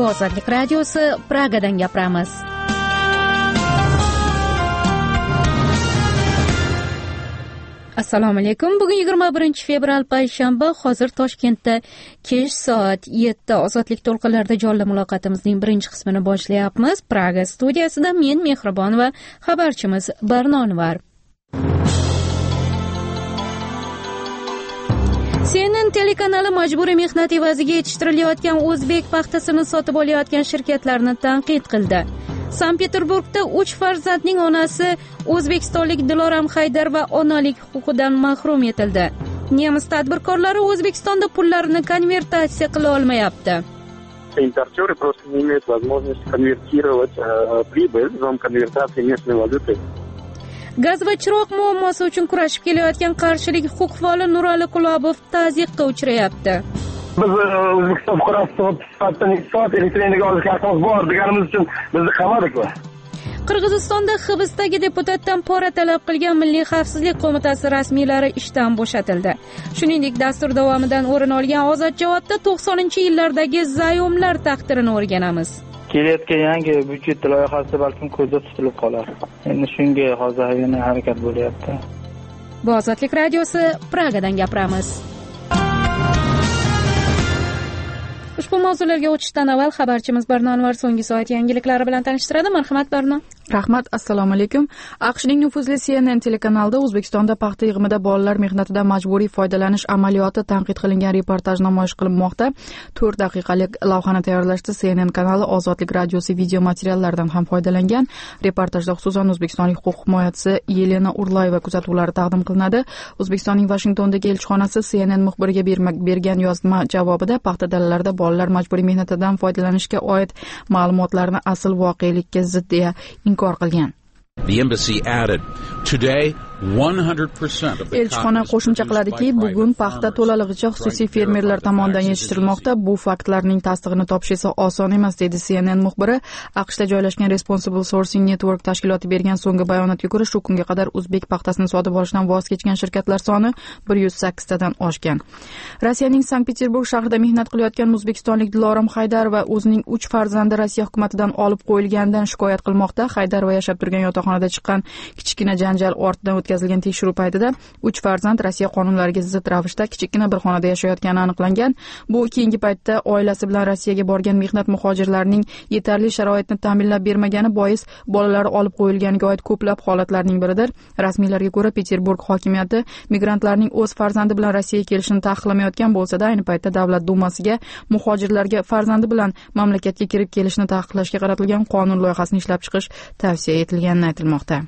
Ozodlik radiosi, Pragadan gapiramiz. Assalomu alaykum. Bugun 21 fevral payshanba. Hozir Toshkentda kech soat 7 Ozodlik to'lqinlarida jonli muloqotimizning birinchi qismini boshlayapmiz. Praga studiyasida men Mehribon va xabarchimiz Barnonvar. CNN telekanali majburiy mehnat evaziga yetishtirilayotgan o'zbek paxtasini sotib olayotgan shirkatlarni tanqid qildi. Sankt-Peterburgda 3 farzandning onasi o'zbekistonlik Diloram Haydar va onalik huquqidan mahrum etildi. Nemis tadbirkorlari O'zbekistonda pullarini konvertatsiya qila olmayapti. Импортеры просто не имеют возможности конвертировать прибыль в конвертации местной валюты. Gaz va chiroq muammosi uchun kurashib kelayotgan qarshilik huquqvoli Nurali Qulobov tazyiqqa uchrayapti. Biz O'zbekiston fuqarosi sifatida soat elektr energiya olish kartamiz bor deganimiz uchun bizni qamadikmi? Qirg'izistonda Hibsdagi deputatdan pora talab qilgan Milliy xavfsizlik qo'mitasi rasmiylari ishdan bo'shatildi. Shuningdek, dastur davomidan o'rin olgan Ozod javobda 90-yillardagi zayomlar taqdirini o'rganamiz. Kelayotgan yangi byudjet loyihasi balkim ko'zda tutilib qolar. Endi shunga hozir yana harakat bo'lyapti. Bu Ozodlik radiosi, Pragadan gapiramiz. Ushbu mavzularga o'tishdan avval xabarchimiz Barnonvar so'nggi soat yangiliklari bilan tanishtiradi. Marhamat Barnon. Rahmat, assalomu alaykum. AQShning nufuzli CNN telekanalida O'zbekistonda paxta yig'imida bolalar mehnatidan majburiy foydalanish amaliyoti tanqid qilingan reportaj namoyish qilinmoqda. 4 daqiqalik lavhani tayyorlashda CNN kanali Ozodlik radiosi video materiallaridan ham foydalangan. Reportajda xususan o'zbekistonlik huquq himoyachisi Yelena Urlayeva kuzatuvlari taqdim qilinadi. O'zbekistonning Vashingtondagi elchixonasi CNN muxbiriga bergan yozma javobida paxta dalalarida bolalar majburiy mehnatidan foydalanishga oid ma'lumotlarni asl voqelikka zid deya inkor qilgan. The embassy added, today 100% of the elchixona qo'shimcha qiladiki, bugun paxta to'lalig'icha xususiy fermerlar tomonidan yetishtirilmoqda. Bu faktlarning tasdig'ini topish esa oson emas, dedi CNN muxbiri. AQShda joylashgan Responsible Sourcing Network tashkiloti bergan so'nggi bayonotga ko'ra, shu kunga qadar o'zbek paxtasini sotib olishdan voz kechgan shirkatlar soni 108 tadan oshgan. Rossiyaning Sankt-Peterburg shahrida mehnat qilayotgan o'zbekistonlik Diloram Haydar va o'zining 3 farzandi Rossiya hukumatidan olib qo'yilganidan shikoyat qilmoqda. Haydar va yashab turgan yotoqxonada chiqqan kichkina janjal ortidan o'tkazilgan tekshiruv paytida 3 farzand Rossiya qonunlariga zid ravishda kichkina bir xonada yashayotgani aniqlangan. Bu keyingi paytda oilasi bilan Rossiyaga borgan mehnat muhojirlarining yetarli sharoitni ta'minlab bermagani bois bolalari olib qo'yilganiga oid ko'plab holatlarning biridir. Rasmiylarga ko'ra, Peterburg hokimiyati migrantlarning o'z farzandi bilan Rossiyaga kelishini taqiqlamayotgan bo'lsa-da, ayni paytda Davlat dumasiga muhojirlarga farzandi bilan mamlakatga kirib kelishni taqiqlashga qaratilgan qonun loyihasini ishlab chiqish tavsiya etilgani aytilmoqda.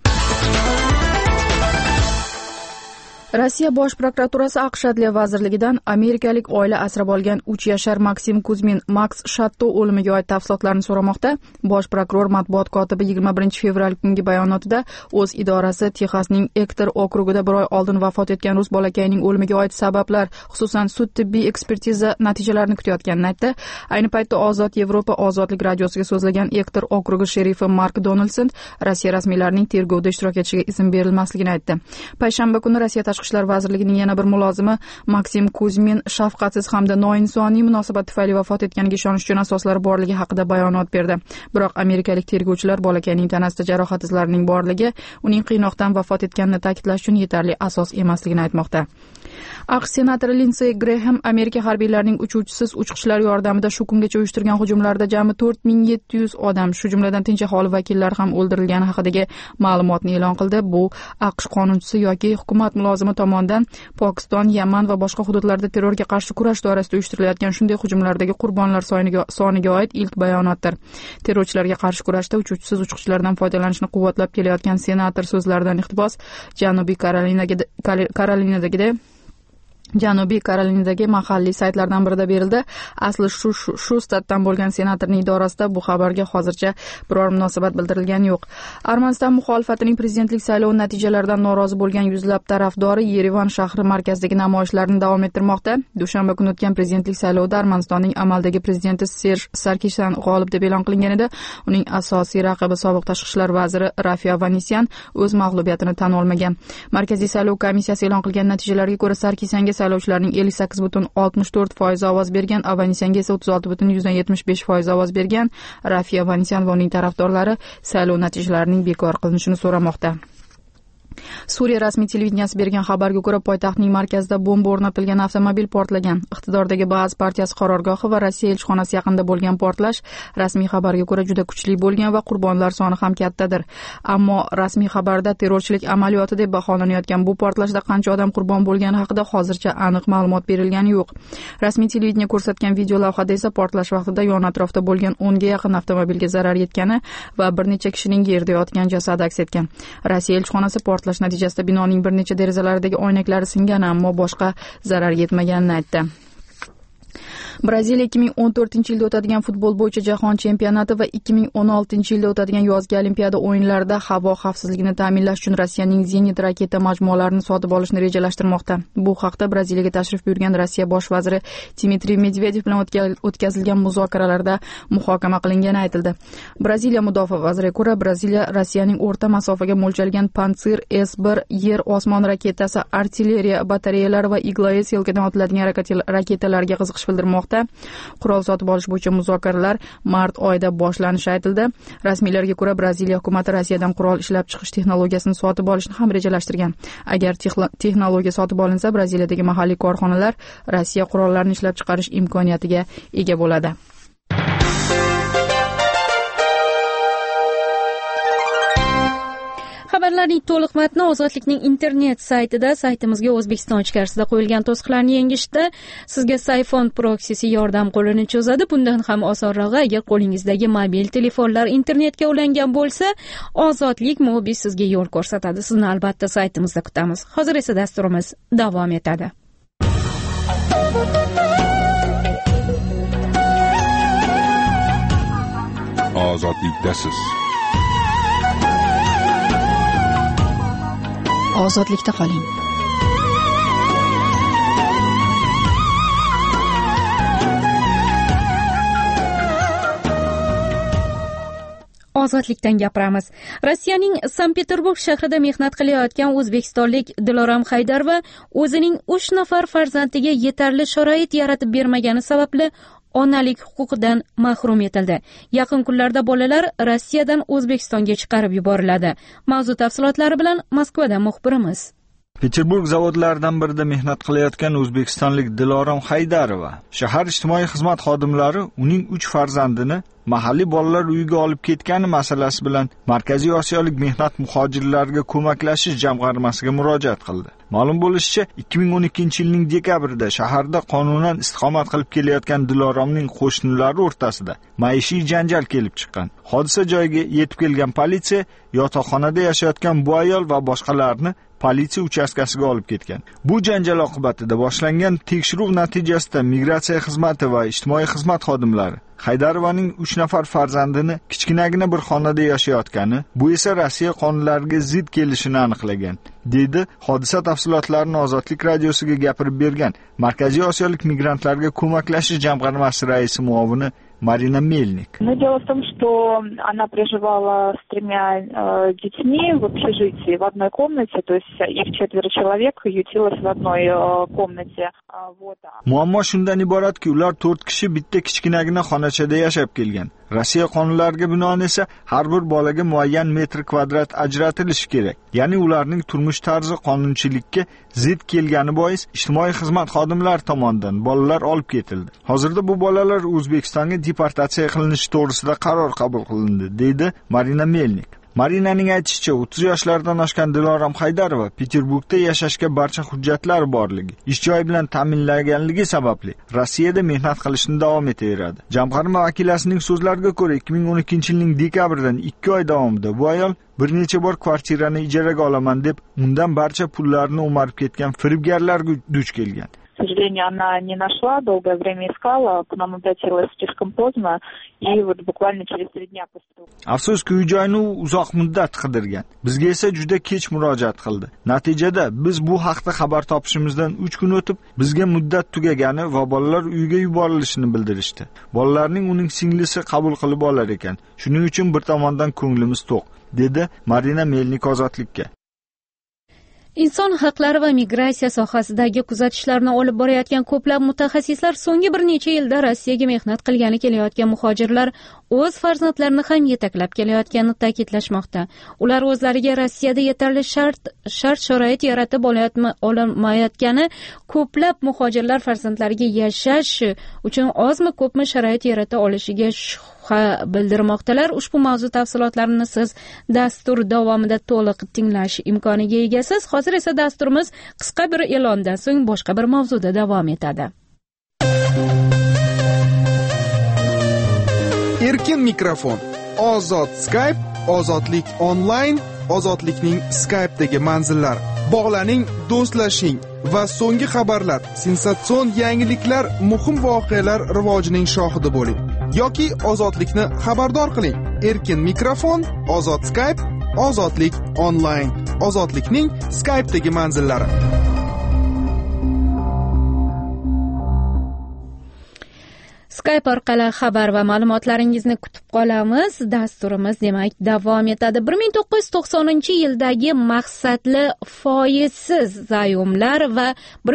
Rossiya bosh prokuraturasi AQSh Adliya vazirligidan amerikalik oila asrab olgan 3 yashar Maksim Kuzmin Max Shatto o'limiga oid tafsilotlarni so'ramoqda. Bosh prokuror matbuot kotibi 21 fevral kungi bayonotida o'z idorasi Texasning Ektor okrugida bir oy oldin vafot etgan rus bolakayning o'limiga oid sabablar, xususan sud tibbiy ekspertiza natijalarini kutayotganini aytdi. Ayni paytda Ozod Yevropa Ozodlik radiosiga so'zlagan Ektor okrugi sherifi Mark Donaldson Rossiya rasmiylarining tergovda ishtirok etishiga izn berilmasligini aytdi. Payshanba kuni Rossiya Tashqi ishlar vazirligining yana bir mulozimi Maksim Kuzmin shafqatsiz hamda noinsoniy munosabat tufayli vafot etganiga ishonish uchun asoslari borligi haqida bayonot berdi. Biroq amerikalik tergovchilar bolakayning tanasida jarohat izlarining borligi uning qiynoqdan vafot etganini ta'kidlash uchun yetarli asos emasligini aytmoqda. AQSh senatori Lindsey Graham Amerika harbiylarining uchuvchisiz uchqishlar yordamida shu kungacha uyushtirgan hujumlarda jami 4700 odam, shu jumladan tinch aholi vakillari ham o'ldirilgani haqidagi ma'lumotni e'lon qildi. Bu AQSh qonunchisi yoki hukumat mulozimi tomonidan Pokiston, Yaman va boshqa hududlarda terrorga qarshi kurash doirasida uyuштirilayotgan shunday hujumlardagi qurbonlar soniga oid ilk bayonotdir. Terrorchilarga qarshi kurashda uchuvchisiz uchqishlardan foydalanishni quvvatlab kelayotgan senator so'zlaridan iqtibos Janubiy Karolinadagi mahalliy saytlardan birida berildi. Asli shu shtatdan bo'lgan senatorning idorasida bu xabarga hozircha biror munosabat bildirilgani yo'q. Armaniston muxolifatining prezidentlik saylovi natijalaridan norozi bo'lgan yuzlab tarafdori Yerevan shahri markazidagi namoyishlarni davom ettirmoqda. Dushanba kuni o'tgan prezidentlik saylovida Armanistonning amaldagi prezidenti Serj Sarkisyan g'olib deb e'lon qilingan edi. Uning asosiy raqibi sobiq tashqi ishlar vaziri Rafiya Vanisyan o'z mag'lubiyatini tan olmagan. Markaziy saylov komissiyasi e'lon qilgan natijalarga ko'ra Sarkisyanga saylovchilarning 58.64% ovoz bergan, Avanesyanga esa 36.75% ovoz bergan. Rafi Avanesyan va uning tarafdorlari saylov natijalarining bekor qilinishini so'ramoqda. Suriya rasmiy televideniyasi bergan xabarga ko'ra, poytaxtning markazida bomba o'rnatilgan avtomobil portlagan. Iqtidordagi Ba'az partiyasi qarorgohi va Rossiya elchixonasi yaqinida bo'lgan portlash rasmiy xabarga ko'ra juda kuchli bo'lgan va qurbonlar soni ham kattadir. Ammo rasmiy xabarda terrorchilik amaliyoti deb baholanayotgan bu portlashda qancha odam qurbon bo'lgani haqida hozircha aniq ma'lumot berilgani yo'q. Rasmiy televideniya ko'rsatgan video lavhada esa portlash vaqtida yon atrofda bo'lgan 10 ga yaqin avtomobilga zarar yetgani va bir necha kishining yerda yotgan jasadi aks etgan. Rossiya elchixonasi portlash natijasida binoning bir necha derazalaridagi oynaklari singan, ammo boshqa zarar yetmaganini aytdi. Braziliya 2014-yilda o'tadigan futbol bo'yicha jahon chempionati va 2016-yilda o'tadigan yozgi olimpiada o'yinlarida havo xavfsizligini ta'minlash uchun Rossiyaning Zenit raketa majmualarini sotib olishni rejalashtirmoqda. Bu haqda Braziliyaga tashrif buyurgan Rossiya bosh vaziri Dmitriy Medvedev bilan o'tkazilgan muzokaralarda muhokama qilingani aytildi. Braziliya mudofaa vaziriga ko'ra, Braziliya Rossiyaning o'rta masofaga mo'ljallangan Pantsir S-1 yer-osmon raketasi, artilleriya batareyalari va Igla-S yelkadan otiladigan raketalarga qiziqish bildirmoqda. Qurol sotib olish bo'yicha muzokaralar mart oyida boshlanishi aytildi. Rasmiylarga ko'ra, Braziliya hukumati Rossiyadan qurol ishlab chiqish texnologiyasini sotib olishni ham rejalashtirgan. Agar texnologiya sotib olinsa, Braziliyadagi mahalliy korxonalar Rossiya qurollarini ishlab chiqarish imkoniyatiga ega bo'ladi. Xabarlarning to'liq matni Ozodlikning internet saytida, saytimizga O'zbekiston ichkarisida qo'yilgan to'siqlarni yengishda sizga Sayfon proksisi yordam qo'lini cho'zadi. Bundan ham osonrog'i, agar qo'lingizdagi mobil telefonlar internetga ulangan bo'lsa, Ozodlik mobil sizga yo'l ko'rsatadi. Sizni albatta saytimizda kutamiz. Hozir esa dasturimiz davom etadi. Ozodlikdasiz. Ozodlikda qoling. Ozodlikdan gapiramiz. Rossiyaning Sankt-Peterburg shahrida mehnat qilayotgan o'zbekistonlik Dilorom Haydarova o'zining 3 nafar farzandiga yetarli sharoit yaratib bermagani sababli onalik huquqidan mahrum etildi. Yaqin kunlarda bolalar Rossiyadan O'zbekistonga chiqarib yuboriladi. Mavzu tafsilotlari bilan Moskvadan muxbirimiz. Peterburg zavodlaridan birida mehnat qilayotgan o'zbekistonlik Dilorom Haydarova shahar ijtimoiy xizmat xodimlari uning 3 farzandini mahalliy bolalar uyiga olib ketgani masalasi bilan Markaziy Osiyolik mehnat muhojirlariga ko'maklashish jamg'armasiga murojaat qildi. Ma'lum bo'lishicha, 2012-yilning dekabrida shaharda qonunan istiqomat qilib kelayotgan Diloromning qo'shnilari o'rtasida maishiy janjal kelib chiqqan. Hodisa joyiga yetib kelgan politsiya yotoqxonada yashayotgan bu ayol va boshqalarni politsiya uchastkasiga olib ketgan. Bu janjal oqibatida boshlangan tekshiruv natijasida migratsiya xizmati va ijtimoiy xizmat xodimlari Haydarovaning 3 nafar farzandini kichkinagina bir xonada yashayotgani, bu esa Rossiya qonunlariga zid kelishini aniqlagan, dedi hodisa tafsilotlarini Ozodlik radiosiga gapirib bergan Markaziy Osiyolik migrantlarga ko'maklashish jamg'armasi raisi muovini Marina Melnik. Ну, дело в том, что она проживала с 3 детьми в общежитии в одной комнате, то есть их 4 человек ютилось в одной комнате. Вот. Muammo shundan iboratki, ular 4 kishi bitta kichkinagina xonachada yashab kelgan. Rossiya qonunlariga binoan esa har bir bolaga muayyan metr kvadrat ajratilishi kerak. Ya'ni ularning turmush tarzi qonunchilikka zid kelgani bois ijtimoiy xizmat xodimlari tomonidan bolalar olib ketildi. Hozirda bu bolalar O'zbekistonga deportatsiya qilinishi to'g'risida qaror qabul qilindi, dedi Marina Melnik. Marinaning aytishicha, 30 yoshlardan oshgan Dilorom Haydarova Peterburgda yashashga barcha hujjatlari borligi, ish joyi bilan ta'minlanganligi sababli Rossiyada mehnat qilishni davom etaveradi. Jamg'arma vakilasining so'zlariga ko'ra, 2012-yilning dekabridan 2 oy davomida bu ayol bir necha bor kvartirani ijaraga olaman deb undan barcha pullarni o'marib ketgan firibgarlarga duch kelgan. К сожалению, она не нашла, долгое время искала, к нам обратилась слишком поздно, и вот буквально через 3 дня после. Afsuski, uy-joyni uzoq muddat qidirgan. Bizga esa juda kech murojaat qildi. Natijada biz bu haqda xabar topishimizdan 3 kun o'tib, bizga muddat tugagani va bolalar uyiga yuborilishini bildirishdi. Bolalarning uning singlisi qabul qilib olar ekan. Shuning uchun bir tomondan ko'nglimiz to'q, dedi Marina Melnik Ozodlikka. Inson haqlari va migratsiya sohasidagi kuzatishlarni olib borayotgan ko'plab mutaxassislar so'nggi bir necha yilda Rossiyaga mehnat qilgani kelayotgan muhojirlar o'z farzandlarini ham yetaklab kelayotganini ta'kidlashmoqda. Ular o'zlariga Rossiyada yetarli shart-sharoit yaratib olmayotgani ko'plab muhojirlar farzandlariga yashash uchun ozmi ko'pmi sharoit yarata olishiga shubha bildirmoqdalar. Ushbu mavzu tafsilotlarini siz dastur davomida to'liq tinglash imkoniga egasiz. Hozir esa dasturimiz qisqa bir e'londan so'ng boshqa bir mavzuda davom etadi. Erkin mikrofon, ozod Skype, ozodlik onlayn, ozodlikning Skype'dagi manzillari. Bog'laning, do'stlashing va so'nggi xabarlar, sensatsion yangiliklar, muhim voqealar rivojining shohidi bo'ling. Yoki ozodlikni xabardor qiling. Erkin mikrofon, ozod Skype, ozodlik onlayn, ozodlikning Skype'dagi manzillari. Skype orqali xabar va ma'lumotlaringizni kutib qolamiz. Dasturimiz demak davom etadi. 1990-yildagi maqsadli foizsiz zaymlar va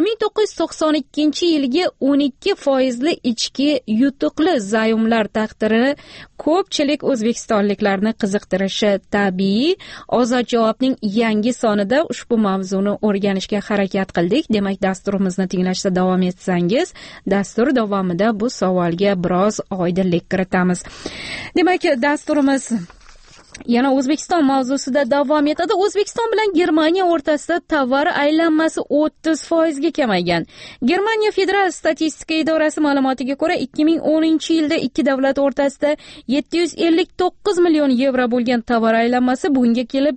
1992-yilgi 12% ichki yutuqli zaymlar taqdiri ko'pchilik o'zbekistonliklarni qiziqtirishi tabiiy. Ozod javobning yangi sonida ushbu mavzuni o'rganishga harakat qildik. Demak, dasturimizni tinglashda davom etsangiz, dastur davomida bu savolga biroz oydinlik kiritamiz. Demak, dasturimiz yana O'zbekiston mavzusida davom etadi. O'zbekiston bilan Germaniya o'rtasida tovar aylanmasi 30% ga kamaygan. Germaniya Federal statistika idorasi ma'lumotiga ko'ra, 2010-yilda ikki davlat o'rtasida 759 million yevro bo'lgan tovar aylanmasi bugunga kelib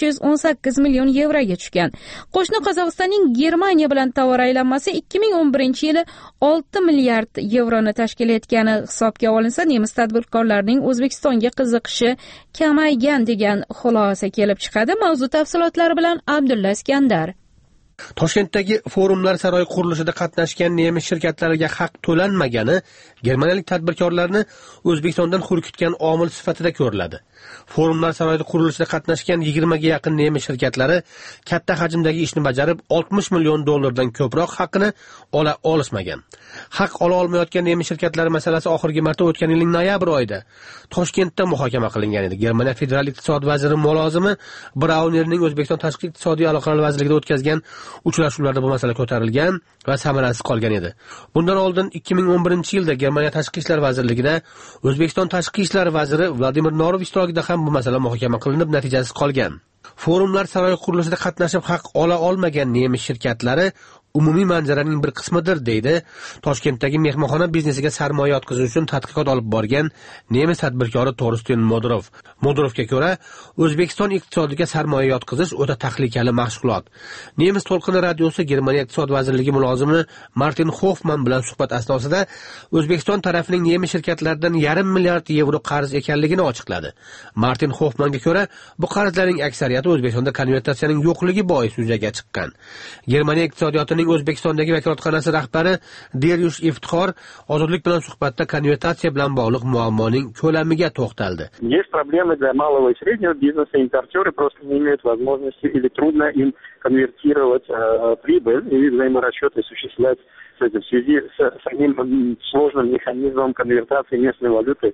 518 million yevroga tushgan. Qo'shni Qozog'istonning Germaniya bilan tovar aylanmasi 2011-yili 6 milliard yevroni tashkil etgani hisobga olinsa, nemis tadbirkorlarining O'zbekistonga qiziqishi kamaygan degan xulosa kelib chiqadi. Mavzu tafsilotlari bilan Abdulla Iskandar. Toshkentdagi forumlar saroyi qurilishida qatnashgan nemis shirkatlariga haq to'lanmagani germaniyalik tadbirkorlarni O'zbekistondan hurkitgan omil sifatida ko'riladi. Forumlar saroyida qurilishida qatnashgan 20 ga yaqin nemis shirkatlari katta hajmdagi ishni bajarib 60 million dollardan ko'proq haqini ola olishmagan. Haq ola olmayotgan nemis shirkatlari masalasi oxirgi marta o'tgan yilning noyabr oyida Toshkentda muhokama qilingan edi. Germaniya federal iqtisod vaziri mulozimi Braunerning O'zbekiston tashqi iqtisodiy aloqalar vazirligida o'tkazgan uchrashuvlarda bu masala ko'tarilgan va samarasiz qolgan edi. Bundan oldin 2011-yilda Germaniya tashqi ishlar vazirligida O'zbekiston tashqi ishlar vaziri Vladimir Norov ishtirokida ham bu masala muhokama qilinib, natijasiz qolgan. Forumlar saroyi qurilishida qatnashib haq ola olmagan nemis shirkatlari umumiy manzaraning bir qismidir, deydi Toshkentdagi mehmonxona biznesiga sarmoya yotqizish uchun tadqiqot olib borgan nemis tadbirkori Torsten Modrov. Modrovga ko'ra, O'zbekiston iqtisodiga sarmoya yotqizish o'ta tahlikali mashg'ulot. Nemis to'lqini radiosi Germaniya iqtisod vazirligi mulozimi Martin Hoffman bilan suhbat asnosida O'zbekiston tarafining nemis shirkatlaridan 0,5 milliard yevro qarz ekanligini ochiqladi. Martin Hoffmanga ko'ra, bu qarzlarning aksariyati O'zbekistonda konvertatsiyaning yo'qligi bois yuzaga chiqqan. Germaniya iqtisodiyotining O'zbekistondagi vakolatxonasi rahbari Deryush Iftixor ozodlik bilan suhbatda konvertatsiya bilan bog'liq muammoning ko'lamiga to'xtaldi. Есть проблемы для малого и среднего бизнеса, импортеры просто не имеют возможности или трудно им конвертировать прибыль и взаиморасчеты осуществлять в связи с самим сложным механизмом конвертации местной валюты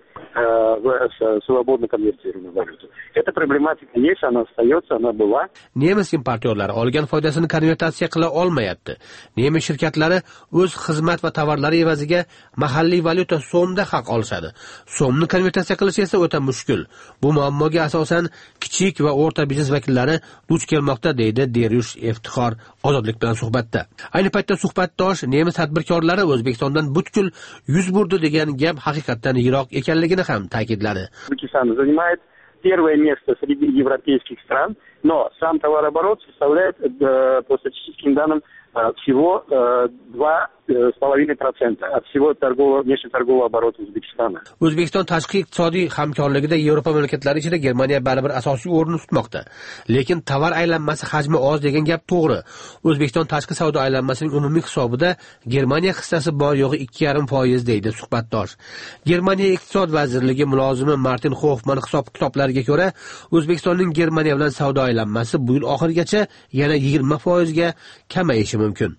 в свободно конвертируемую валюту. Эта проблематика есть, она остается, она была. Nemis importyorlari olgan foydasini konvertatsiya qila olmayapti. Nemis shirkatlari o'z xizmat va tovarlari evaziga mahalliy valyuta so'mda haq olishadi. So'mni konvertatsiya qilish esa o'ta mushkul. Bu muammoga asosan kichik va o'rta biznes vakillari duch kelmoqda, deydi Deryush Iftixor ozodlik bilan suhbatda. Ayni paytda suhbatdosh nemis tadbirkorlari O'zbekistondan butkul yuz burdi degan gap haqiqatdan yiroq ekanligini ham ta'kidladi. O'zbekiston занимает первое место среди европейских стран, но сам товарооборот составляет по статистическим данным всего 2,5% от всего внешнеторгового оборота O'zbekistona. O'zbekiston tashqi iqtisodiy hamkorligida Yevropa mamlakatlari ichida Germaniya baribir asosiy o'rin tutmoqda. Lekin tovar aylanmasi hajmi oz degan gap to'g'ri. O'zbekiston tashqi savdo aylanmasining umumiy hisobida Germaniya hissasi bor yo'g'i 2,5% deydi suhbatdosh. Germaniya iqtisod vazirligi mulozimi Martin Hofman hisob-kitoblariga ko'ra, O'zbekistonning Germaniya bilan savdo aylanmasi bu yil oxirigacha yana 20% ga kamayishi mumkin.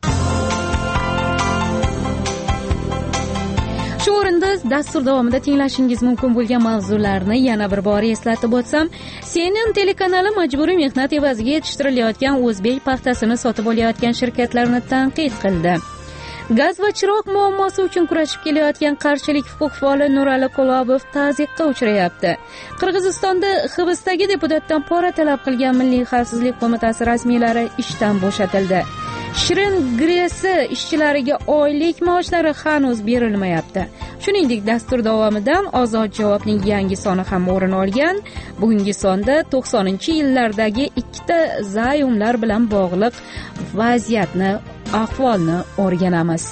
Shu o'rinda dastur davomida tinglashingiz mumkin bo'lgan mavzularni yana bir bor eslatib o'tsam, CNN telekanali majburiy mehnat evaziga yetishtirilayotgan o'zbek paxtasini sotib olayotgan shirkatlarni tanqid qildi. Gaz va chiroq muammosi uchun kurashib kelayotgan qarshilik huquq faoli Nurali Qulobov ta'ziqqa uchrayapti. Qirg'izistonda hibsdagi deputatdan pora talab qilgan Milliy xavfsizlik qo'mitasi rasmiylari ishdan bo'shatildi. Shirin Gresi ishchilariga oylik maoshlari hanuz berilmayapti. Shuningdek, dastur davomidan Ozod javobning yangi soni ham o'rin olgan. Bugungi sonda 90-yillardagi ikkita zayumlar bilan bog'liq vaziyatni, ahvolni o'rganamiz.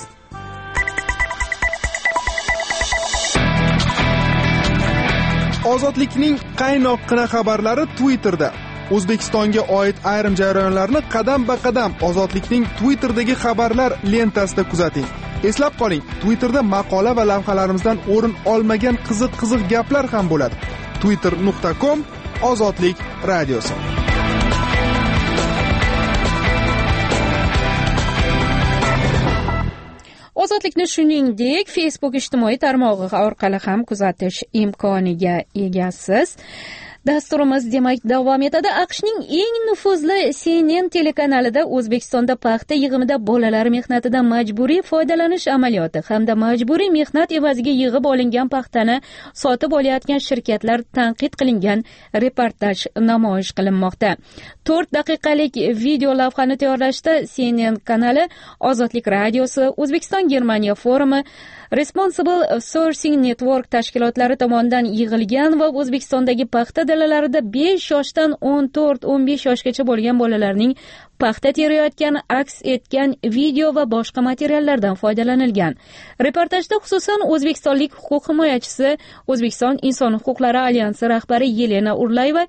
Ozodlikning qaynoqqina xabarlari Twitterda. O'zbekistonga oid ayrim jarayonlarni qadam-ba-qadam Ozodlikning Twitter'dagi xabarlar lentasida kuzating. Eslab qoling, Twitterda maqola va lavhalarimizdan o'rin olmagan qiziq gaplar ham bo'ladi. twitter.com Ozodlik radiosi. Ozodlikni shuningdek Facebook ijtimoiy tarmog'i orqali ham kuzatish imkoniga egasiz. Dasturimiz demak davom etadi. AQShning eng nufuzli CNN telekanalida O'zbekistonda paxta yig'imida bolalar mehnatidan majburiy foydalanish amaliyoti hamda majburiy mehnat evaziga yig'ib olingan paxtani sotib olayotgan shirkatlar tanqid qilingan reportaj namoyish qilinmoqda. 4 daqiqalik video lavhani tayyorlashda CNN kanali, Ozodlik radiosi, O'zbekiston Germaniya forumi, Responsible Sourcing Network tashkilotlari tomonidan yig'ilgan va O'zbekistondagi paxta dalalarida 5 yoshdan 14-15 yoshgacha bo'lgan bolalarning paxta terayotgani aks etgan video va boshqa materiallardan foydalanilgan. Reportajda xususan o'zbekistonlik huquq himoyachisi, O'zbekiston Inson huquqlari alyansi rahbari Yelena Urlayeva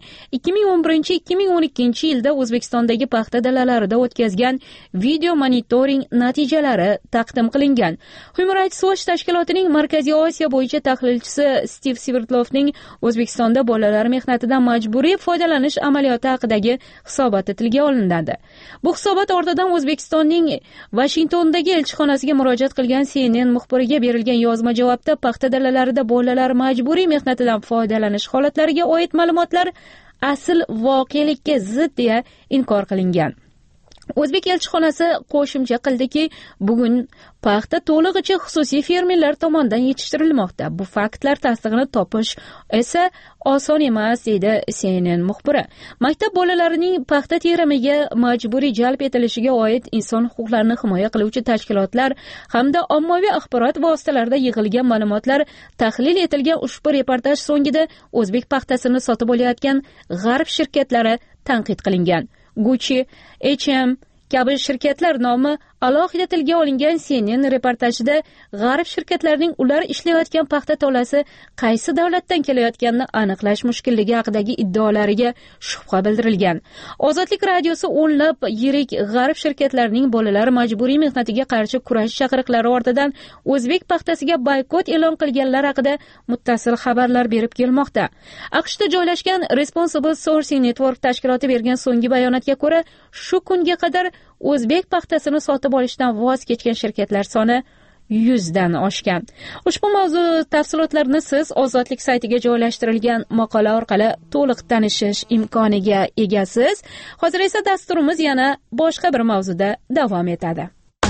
2011-2012 yilda O'zbekistondagi paxta dalalarida o'tkazgan video monitoring natijalari taqdim qilingan. Human Rights Watch tashkilotining Markaziy Osiyo bo'yicha tahlilchisi Steve Svertlovning O'zbekistonda bolalar mehnatidan majburiy foydalanish amaliyoti haqidagi hisoboti tilga olinadi. Bu hisobot ortidan O'zbekistonning Washingtondagi elchixonasiga murojaat qilgan CNN muxbiriga berilgan yozma javobda paxta dalalarida bolalar majburiy mehnatidan foydalanish holatlariga oid ma'lumotlar asl voqelikka zid deya inkor qilingan. O'zbek elchixonasi qo'shimcha qildiki, bugun paxta to'lig'icha xususiy fermerlar tomonidan yetishtirilmoqda. Bu faktlar tasdig'ini topish esa oson emas, deydi CNN muxbiri. Maktab bolalarining paxta terimiga majburiy jalb etilishiga oid inson huquqlarini himoya qiluvchi tashkilotlar hamda ommaviy axborot vositalarida yig'ilgan ma'lumotlar tahlil etilgan ushbu reportaj so'ngida o'zbek paxtasini sotib olayotgan g'arb shirkatlari tanqid qilingan. Gucci, H&M kabi shirkatlar nomi alohida tilga olingan CNN reportajida g'arb shirkatlarining ular ishlayotgan paxta tolasi qaysi davlatdan kelayotganini aniqlash mushkulligi haqidagi iddaolariga shubha bildirilgan. Ozodlik radiosi o'nlab yirik g'arb shirkatlarining bolalar majburiy mehnatiga qarshi kurash chaqiriqlari ortidan o'zbek paxtasiga boykot e'lon qilganlar haqida muttasil xabarlar berib kelmoqda. AQShda joylashgan Responsible Sourcing Network tashkiloti bergan so'nggi bayonotga ko'ra, shu kunga qadar o'zbek paxtasini sotib olishdan voz kechgan shirkatlar soni 100 dan oshgan. Ushbu mavzu tafsilotlarini siz Ozodlik saytiga joylashtirilgan maqola orqali to'liq tanishish imkoniga egasiz. Hozir esa dasturimiz yana boshqa bir mavzuda davom etadi.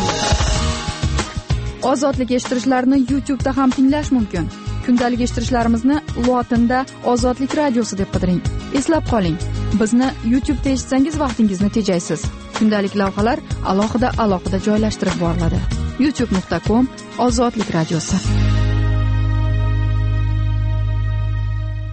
Ozodlik eshittirishlarni YouTube'da ham tinglash mumkin. Kundalik eshittirishlarimizni lotinda Ozodlik radiosi deb qidiring. Eslab qoling, bizni YouTube'da eshitsangiz vaqtingizni tejaysiz. Kundalik lavhalar alohida joylashtirib boriladi. youtube.com Ozodlik radiosi.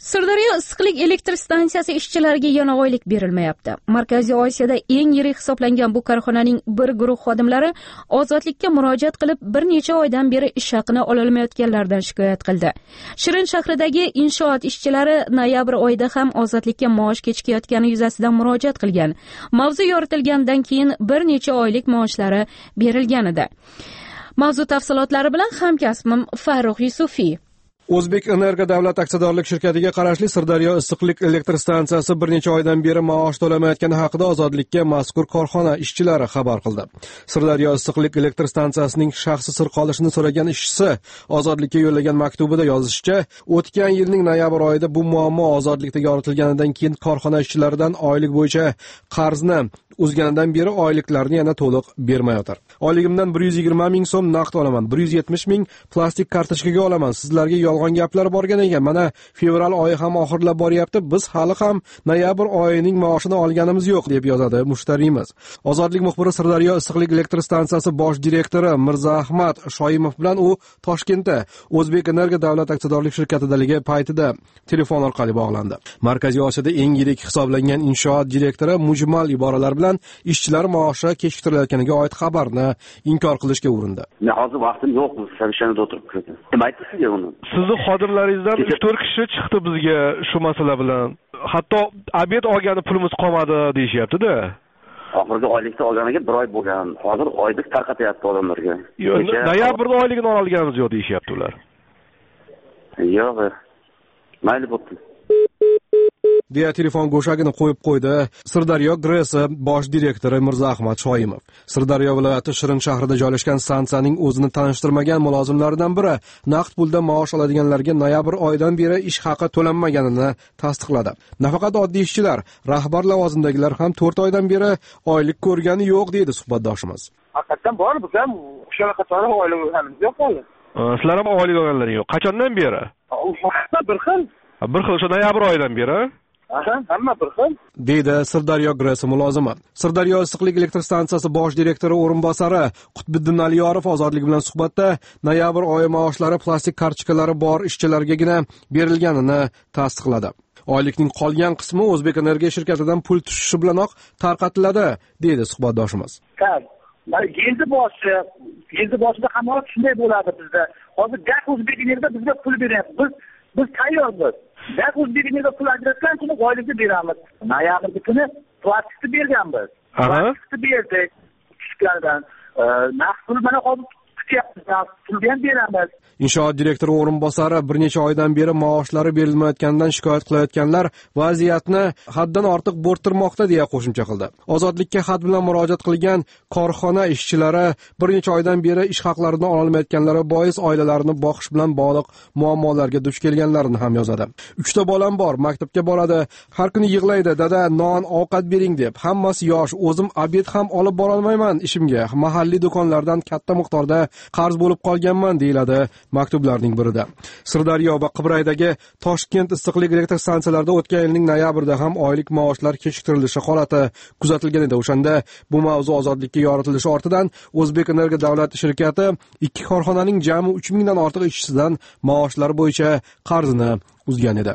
Sirdaryo issiqlik elektr stansiyasi ishchilariga yana oylik berilmayapti. Markaziy Osiyoda eng yirik hisoblangan bu korxonaning bir guruh xodimlari ozodlikka murojaat qilib, bir necha oydan beri ish haqini ololmayotganlardan shikoyat qildi. Shirin shahridagi inshoot ishchilari noyabr oyida ham ozodlikka maosh kechikayotgani yuzasidan murojaat qilgan. Mavzu yoritilgandan keyin bir necha oylik maoshlari berilgan edi. Mavzu tafsilotlari bilan hamkasbim Farruh Yusufiy. O'zbek Energo davlat aksiyadorlik shirkatiga qarashli Sirdaryo issiqlik elektr stansiyasi bir necha oydan beri maosh to'lamayotgani haqida Ozodlikka mazkur korxona ishchilari xabar qildi. Sirdaryo issiqlik elektr stansiyasining shaxsi sir qolishini so'ragan ishchisi Ozodlikka yo'llagan maktubida yozishicha, o'tgan yilning noyabr oyida bu muammo Ozodlikda yoritilganidan keyin korxona ishchilaridan oylik bo'yicha qarzni uzganidan beri oyliklarni yana to'liq bermayotir. Oyligimdan 120 ming so'm naqd olaman, 170 ming plastik kartochkaga olaman. Sizlarga yolg'on gaplar borgan ekan. Mana fevral oyi ham oxirlab boryapti. Biz hali ham noyabr oyining maoshini olganimiz yo'q, deb yozadi mushtariyimiz. Ozodlik muxbiri Sirdaryo issiqlik elektr stansiyasi bosh direktori Mirzaahmad Shoimov bilan u Toshkentda O'zbek Energo davlat aksiyadorlik shirkatidagi paytida telefon orqali bog'landi. Markaziy Osiyoda eng yirik hisoblangan inshoot direktori mujmal iboralar bilan ishchilar maoshi kechiktirilayotganiga oid xabarni inkor qilishga urindi. Hozir vaqtim yo'q, savishanda o'tirib turdim. Nima aytdi sizga uni? Sizni xodimlaringizdan 3-4 kishi chiqdi bizga shu masala bilan. Hatto obed olgani pulimiz qolmadi deyishyapti-da. Oxirgi oylikda olganiga 1 oy bo'lgan. Hozir oylik tarqatyapti odamlarga. Yo'q, noyabrda oyligini olganimiz yo'q deyishyapti ular. Yo'q. Mayli bo'pti. deya telefon go'shagini qo'yib qo'ydi Sirdaryo GRS bosh direktori Mirzaahmad Shoimov. Sirdaryo viloyati Shirin shahrida joylashgan stansiyaning o'zini tanishtirmagan mulozimlaridan biri naqd pulda maosh oladiganlarga noyabr oyidan beri ish haqi to'lanmaganini tasdiqladi. Nafaqat oddiy ishchilar, rahbar lavozimdagilar ham 4 oydan beri oylik ko'rgani yo'q, deydi suhbatdoshimiz. Haqiqatan bor, biz ham o'sha qatori oylik olganimiz yo'q hali. Sizlar ham oylik olganlaring yo'q. Qachondan beri? Bir xil. Bir xil o'sha noyabr oyidan beri. Hamma bir xil. Deydi Sirdaryo GRS mulozimi. Sirdaryo issiqlik elektr stansiyasi bosh direktori o'rinbosari Qutbiddin Aliyorov Ozodlik bilan suhbatda noyabr oyi maoshlari plastik kartochkalari bor ishchilargagina berilganini tasdiqladi. Oylikning qolgan qismi O'zbek Energo shirkatidan pul tushishi bilanoq tarqatiladi, deydi suhbatdoshimiz. Yildi boshida hamma shunday bo'ladi bizda. Hozir gaz O'zbek Energo bizga pul beryapti. Biz tayyormiz. Gaz O'zbek Energo pul ajratgan kuni oylikni beramiz. Noyabrda kuni plastikni berganmiz. Plastikni berdik. Tushgandan naqd pul mana hozir kutyapmiz. Pulni ham beramiz. Inshoot direktori o'rinbosari bir necha oydan beri maoshlari berilmayotganidan shikoyat qilayotganlar vaziyatni haddan ortiq bo'rttirmoqda, deya qo'shimcha qildi. Ozodlikka xat bilan murojaat qilgan korxona ishchilari bir necha oydan beri ish haqlarini ololmayotganlari bois oilalarini boqish bilan bog'liq muammolarga duch kelganlarini ham yozadi. 3 ta bolam bor, maktabga boradi, har kuni yig'laydi, dada non ovqat bering deb. Hammasi yosh, o'zim obed ham olib bora olmayman ishimga. Mahalliy do'konlardan katta miqdorda qarz bo'lib qolganman, deyiladi maktublarning birida. Sirdaryo va Qibraydagi Toshkent issiqlik elektr stansiyalarida o'tgan yilning noyabrida ham oylik maoshlar kechiktirilishi holati kuzatilgan edi. O'shanda bu mavzu Ozodlikka yoritilishi ortidan O'zbek Energo davlat shirkati 2 korxonaning jami 3000 dan ortiq ishchisidan maoshlar bo'yicha qarzini uzgan edi.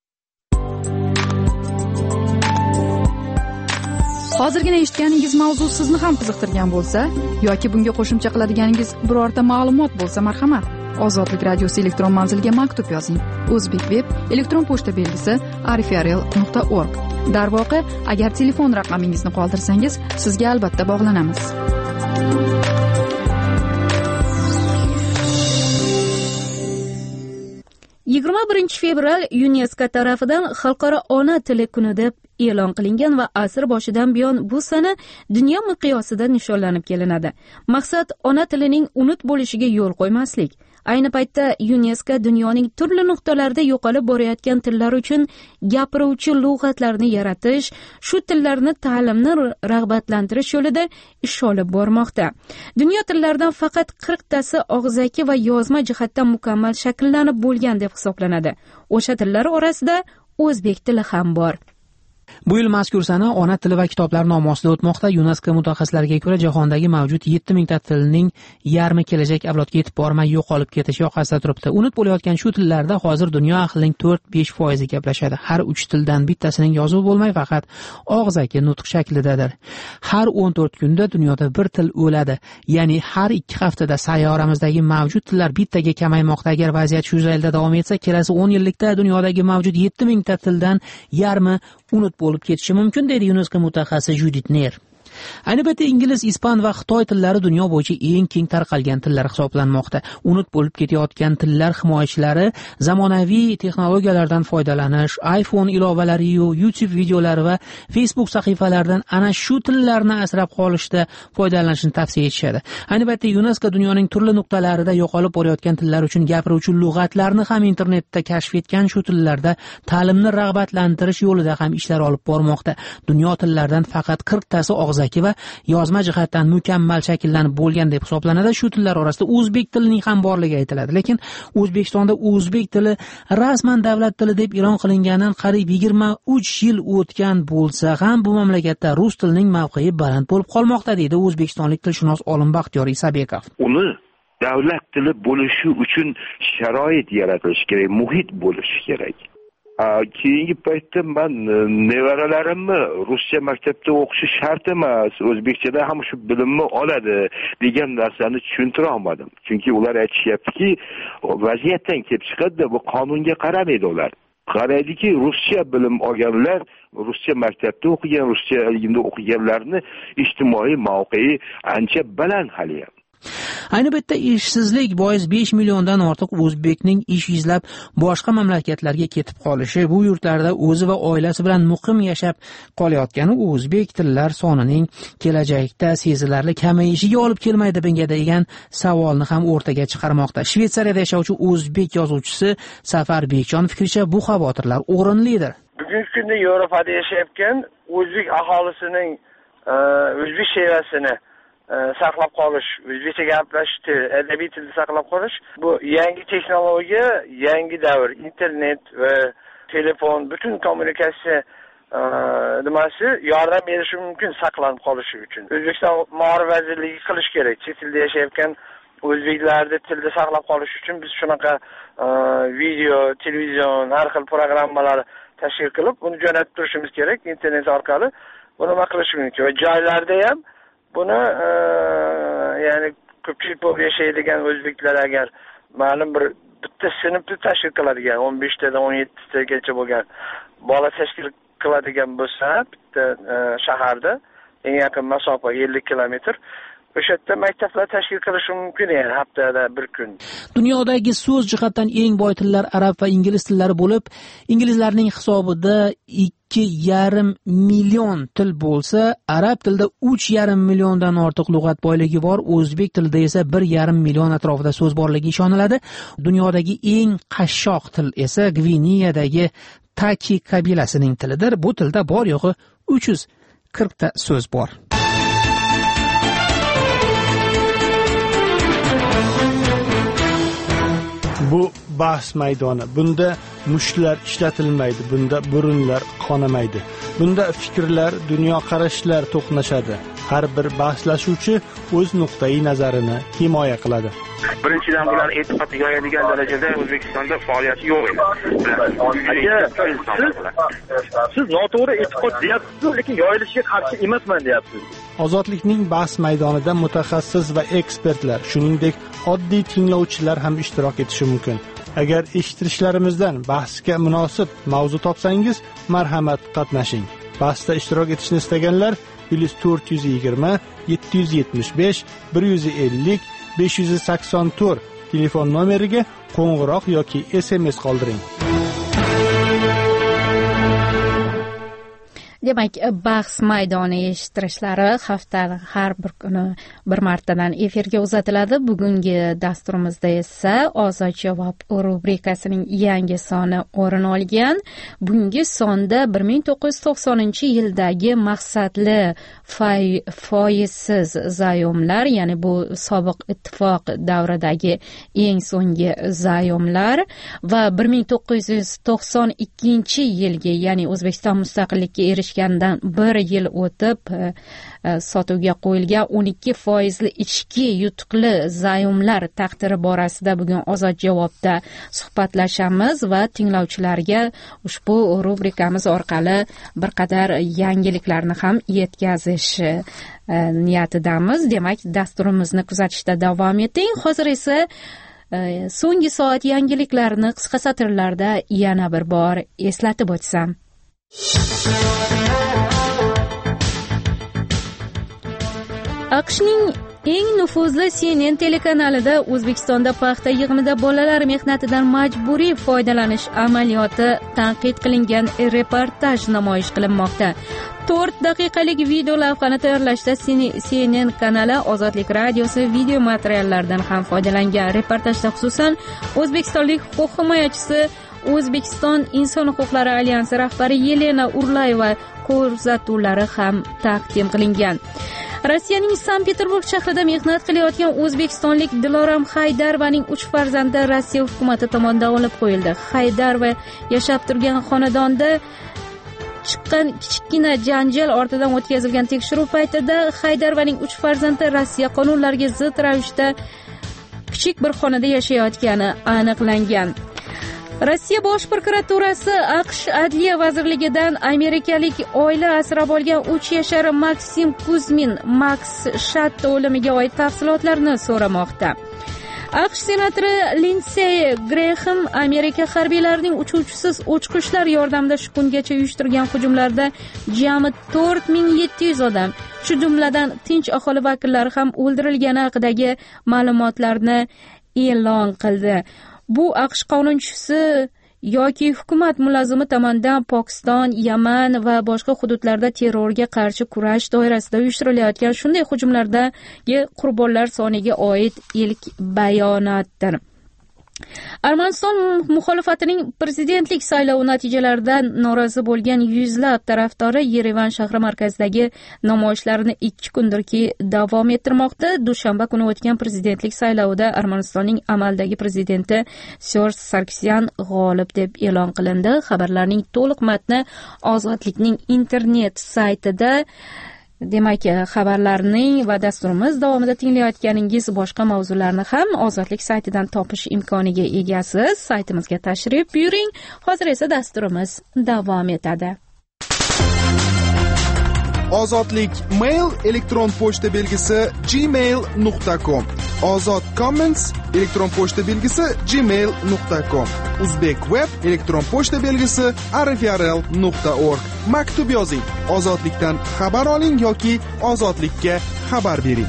Hozirgina eshitganingiz mavzu sizni ham qiziqtirgan bo'lsa yoki bunga qo'shimcha qiladiganingiz birorta ma'lumot bo'lsa, marhamat, Ozodlik radiosi elektron manziliga maktub yozing. O'zbek web elektron pochta belgisi arifrl.org. Darvoqe, agar telefon raqamingizni qoldirsangiz, sizga albatta bog'lanamiz. fevral UNESCO tarafidan Xalqaro ona tili kuni deb e'lon qilingan va asr boshidan buyon bu sana dunyo miqyosida nishonlanib kelinadi. Maqsad ona tilining unut bo'lishiga yo'l qo'ymaslik. Ayni paytda UNESCO dunyoning turli nuqtalarida yo'qolib borayotgan tillar uchun gapiruvchi lug'atlarni yaratish, shu tillarni ta'limni rag'batlantirish yo'lida ish olib bormoqda. Dunyo tillaridan faqat 40 tasi og'zaki va yozma jihatdan mukammal shakllanib bo'lgan deb hisoblanadi. O'sha tillar orasida o'zbek tili ham bor. Bu yil mazkur sana ona tili va kitoblar nomi ostida o'tmoqda. UNESCO mutaxassislariga ko'ra, jahondagi mavjud 7000 ta tilning yarmi kelajak avlodga yetib bormay yo'qolib ketish yoqasida turibdi. Unut bo'layotgan shu tillarda hozir dunyo ahlining 4-5% gaplashadi. Har 3 tildan bittasining yozuvi bo'lmay, faqat og'zaki nutq shaklidadir. Har 14 kunda dunyoda bir til o'ladi. Ya'ni har 2 haftada sayyoramizdagi mavjud tillar bittaga kamaymoqda. Agar vaziyat shu zaylda davom etsa, kelasi 10 yillikda dunyodagi mavjud 7000 ta tildan yarmi unut bo'lib ketishi mumkin, deydi UNESCO mutaxassisi Judith Neer. Ayni paytda ingliz, ispan va xitoy tillari dunyo bo'yicha eng keng tarqalgan tillar hisoblanmoqda. Unut bo'lib ketayotgan tillar himoyachilari zamonaviy texnologiyalardan foydalanish, iPhone ilovalari, YouTube videolari va Facebook sahifalaridan ana shu tillarni asrab qolishda foydalanishni tavsiya etishadi. Ayni paytda UNESCO dunyoning turli nuqtalarida yo'qolib borayotgan tillar uchun gapiruvchi lug'atlarni ham internetda kashf etgan, shu tillarda ta'limni rag'batlantirish yo'lida ham ishlar olib bormoqda. Dunyo tillaridan faqat 40 tasi og'zaki va yozma jihatdan mukammal shakllanib bo'lgan deb hisoblanadi. Shu tillar orasida o'zbek tilining ham borligi aytiladi. Lekin O'zbekistonda o'zbek tili rasman davlat tili deb e'lon qilinganidan qariyb 23 yil o'tgan bo'lsa ham, bu mamlakatda rus tilining mavqei baland bo'lib qolmoqda, deydi o'zbekistonlik tilshunos olim Baxtiyor Isabekov. Uni davlat tili bo'lishi uchun sharoit yaratilishi kerak, muhit bo'lishi kerak. Keyingi paytda men nevaralarimni ruscha maktabda o'qishi shart emas, o'zbekchada ham shu bilimni oladi degan narsani tushuntira olmadim. Chunki ular aytishyaptiki, vaziyatdan kelib chiqadi, bu qonunga qaramaydi ular. Qaraydiki, ruscha bilim olganlar, ruscha maktabda o'qigan, ruscha ilmda o'qiganlarni ijtimoiy mavqei ancha baland hali ham. Ayni paytda ishsizlik bois 5 milliondan ortiq o'zbekning ish izlab boshqa mamlakatlarga ketib qolishi, bu yurtlarda o'zi va oilasi bilan muqim yashab qolayotgani o'zbek tillar sonining kelajakda sezilarli kamayishiga olib kelmaydimi degan savolni ham o'rtaga chiqarmoqda. Shvetsariyada yashovchi o'zbek yozuvchisi Safar Bekjon fikricha, bu xavotirlar o'rinlidir. Bugungi kunda Yevropada yashayotgan o'zbek aholisining o'zbek shevasini saqlab qolish, o'zbekcha gaplashishni, adabiy tilni saqlab qolish, bu yangi texnologiya, yangi davr, internet va telefon, butun kommunikatsiya nimasi yordam berishi mumkin saqlanib qolishi uchun. O'zbekiston Ma'rifat vazirligi qilish kerak. Chet elda yashayotgan o'zbeklarni tilda saqlab qolish uchun biz shunaqa video, televizion, har xil programmalar tashkil qilib, uni jo'natib turishimiz kerak internet orqali. Buni nima qilish mumkin? Va joylarda ham buni ya'ni ko'pchilik bo'lib yashaydigan o'zbeklar agar ma'lum bir bitta sinfni tashkil qiladigan 15 tadan 17 tagacha bo'lgan bola tashkil qiladigan bo'lsa, bitta shaharda eng yaqin masofa 50 kilometr, o'sha yerda maktablar tashkil qilish mumkin, ya'ni haftada bir kun. Dunyodagi so'z jihatdan eng boy tillar arab va ingliz tillari bo'lib, inglizlarning hisobida 2,5 million til bo'lsa, arab tilida 3,5 milliondan ortiq lug'at boyligi bor, o'zbek tilida esa 1,5 million atrofida so'z borligi ishoniladi. Dunyodagi eng qashshoq til esa Gvineyadagi Taki qabilasining tilidir. Bu tilda bor yo'g'i 340 ta so'z bor. Bu bahs maydoni. Bunda mushlar ishlatilmaydi, bunda burunlar qonamaydi. Bunda fikrlar, dunyoqarashlar to'qnashadi. Har bir bahslashuvchi o'z nuqtai nazarini himoya qiladi. Birinchidan bular e'tiqodga yoyadigan darajada O'zbekistonda faoliyati yo'q edi. Siz noto'g'ri e'tiqod deyapsiz, lekin yoyilishiga qarshi emasman deyapsiz. Ozodlikning bahs maydonida mutaxassis va ekspertlar, shuningdek oddiy tinglovchilar ham ishtirok etishi mumkin. Agar eshittirishlarimizdan bahsga munosib mavzu topsangiz, marhamat qatnashing. Bahsda ishtirok etishni istaganlar +420 775 150 584 telefon nomeriga qo'ng'iroq yoki SMS qoldiring. Demak, bahs maydoni eshittirishlari haftaning har bir kuni bir martadan efirga uzatiladi. Bugungi dasturimizda esa Ozod javob rubrikasining yangi soni o'rin olgan. Bugungi sonda 1990-yildagi maqsadli foizsiz zayomlar, ya'ni bu sobiq ittifoq davridagi eng so'nggi zayomlar va 1992-yilgi, ya'ni O'zbekiston mustaqillikka erishgandan bir yil o'tib sotuvga qo'yilgan 12% ichki yutuqli zayomlar taqdiri borasida bugun Ozod javobda suhbatlashamiz va tinglovchilarga ushbu rubrikamiz orqali bir qadar yangiliklarni ham yetkazish niyatidamiz. Demak, dasturimizni kuzatishda davom eting. Hozir esa so'nggi soat yangiliklarini qisqa satrlarda yana bir bor eslatib o'tsam. AQShning eng nufuzli CNN telekanalida O'zbekistonda paxta yig'imida bolalar mehnatidan majburiy foydalanish amaliyoti tanqid qilingan reportaj namoyish qilinmoqda. 4 daqiqalik video lavhani tayyorlashda CNN kanali Ozodlik radiosi video materiallaridan ham foydalangan. Reportajda xususan o'zbekistonlik huquq himoyachisi, O'zbekiston Inson huquqlari alyansi rahbari Yelena Urlayeva ko'rsatuvlari ham taqdim qilingan. Rossiyaning Sankt-Peterburg shahrida mehnat qilayotgan o'zbekistonlik Dilorom Haydarovaning 3 farzandi Rossiya hukumati tomonidan olib qo'yildi. Haydarova yashab turgan xonadonda chiqqan kichikgina janjal ortidan o'tkazilgan tekshiruv paytida Haydarovaning 3 farzandi Rossiya qonunlariga zid ravishda kichik bir xonada yashayotgani aniqlangan. Rossiya bosh prokuraturasi AQSh Adliya vazirligidan amerikalik oila asrab olgan 3 yashar Maksim Kuzmin Max Shatto o'limiga oid tafsilotlarni so'ramoqda. AQSh senatori Lindsey Graham Amerika harbiylarining uchuvchisiz uchqushlar yordamida shu kungacha uyushtirgan hujumlarda jami 4700 odam, shu jumladan tinch aholi vakillari ham o'ldirilgani haqidagi ma'lumotlarni e'lon qildi. Bu AQSh qonunchisi yoki hukumat mulozimi tomonidan Pokiston, Yaman va boshqa hududlarda terrorga qarshi kurash doirasida uyushtirilayotgan shunday hujumlardagi qurbonlar soniga oid ilk bayonotdir. Armaniston muxolifatining prezidentlik saylovi natijalaridan norozi bo'lgan yuzlab tarafdori Yerevan shahri markazidagi namoyishlarni 2 kundirki davom ettirmoqda. Dushanba kuni o'tgan prezidentlik saylovida Armanistonning amaldagi prezidenti Serj Sargsyan g'olib deb e'lon qilindi. Xabarlarning to'liq matni Ozodlikning internet saytida. Demak, xabarlarning va dasturimiz davomida tinglayotganingiz boshqa mavzularni ham Ozodlik saytidan topish imkoniga egasiz. Saytimizga tashrif buyuring. Hozir esa dasturimiz davom etadi. Ozodlik mail elektron pochta belgisi gmail.com. Ozod comments elektron pochta belgisi gmail.com. Uzbek web elektron pochta belgisi rfrl.org. Maktub yozing. Ozodlikdan xabar oling yoki ozodlikka xabar bering.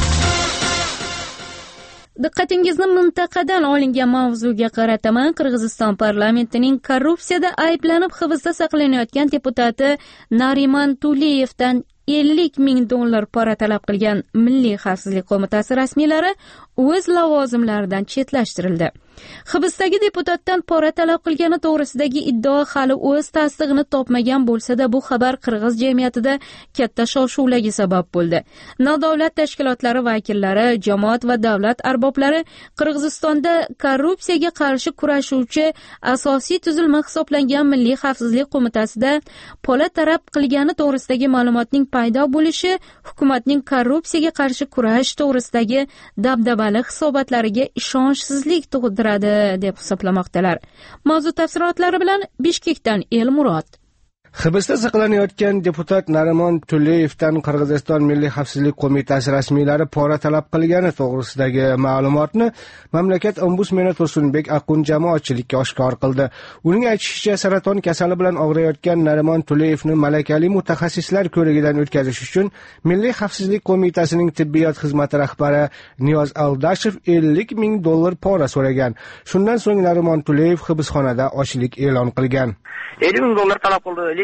Diqqatingizni mintaqadan olingan mavzuga qarataman. Qirg'iziston parlamentining korrupsiyada ayblanib hibsda saqlanayotgan deputati Nariman Tuliyevdan $50,000 pora talab qilgan Milliy xavfsizlik qo'mitasi rasmiylari o'z lavozimlaridan chetlashtirildi. Hibsdagi deputatdan pora talab qilgani to'g'risidagi iddao hali o'z tasdig'ini topmagan bo'lsa-da, bu xabar qirg'iz jamiyatida katta shov-shuvlarga sabab bo'ldi. Nodavlat tashkilotlari vakillari, jamoat va davlat arboblari Qirg'izistonda korrupsiyaga qarshi kurashuvchi asosiy tuzilma hisoblangan Milliy xavfsizlik qo'mitasida pora talab qilgani to'g'risidagi ma'lumotning paydo bo'lishi hukumatning korrupsiyaga qarshi kurash to'g'risidagi dabdabali hisobotlariga ishonchsizlik tug'diradi deb hisoblamoqdalar. Mavzu tafsilotlari bilan Bishkekdan Elmurod. Hibsda saqlanayotgan deputat Narimon Tuleyevdan Qirg'iziston Milliy xavfsizlik qo'mitasi rasmiylari pora talab qilgani to'g'risidagi ma'lumotni mamlakat ombudsmeni Tursunbek Aqun jamoatchilikka oshkor qildi. Uning aytishicha, saraton kasali bilan og'riyotgan Narimon Tuleyevni malakali mutaxassislar ko'rigidan o'tkazish uchun Milliy xavfsizlik qo'mitasining tibbiyot xizmati rahbari Niyoz Aldashev $50,000 pora so'ragan. Shundan so'ng Narimon Tuleyev hibsxonada ochlik e'lon qilgan. $50,000 talab qildi.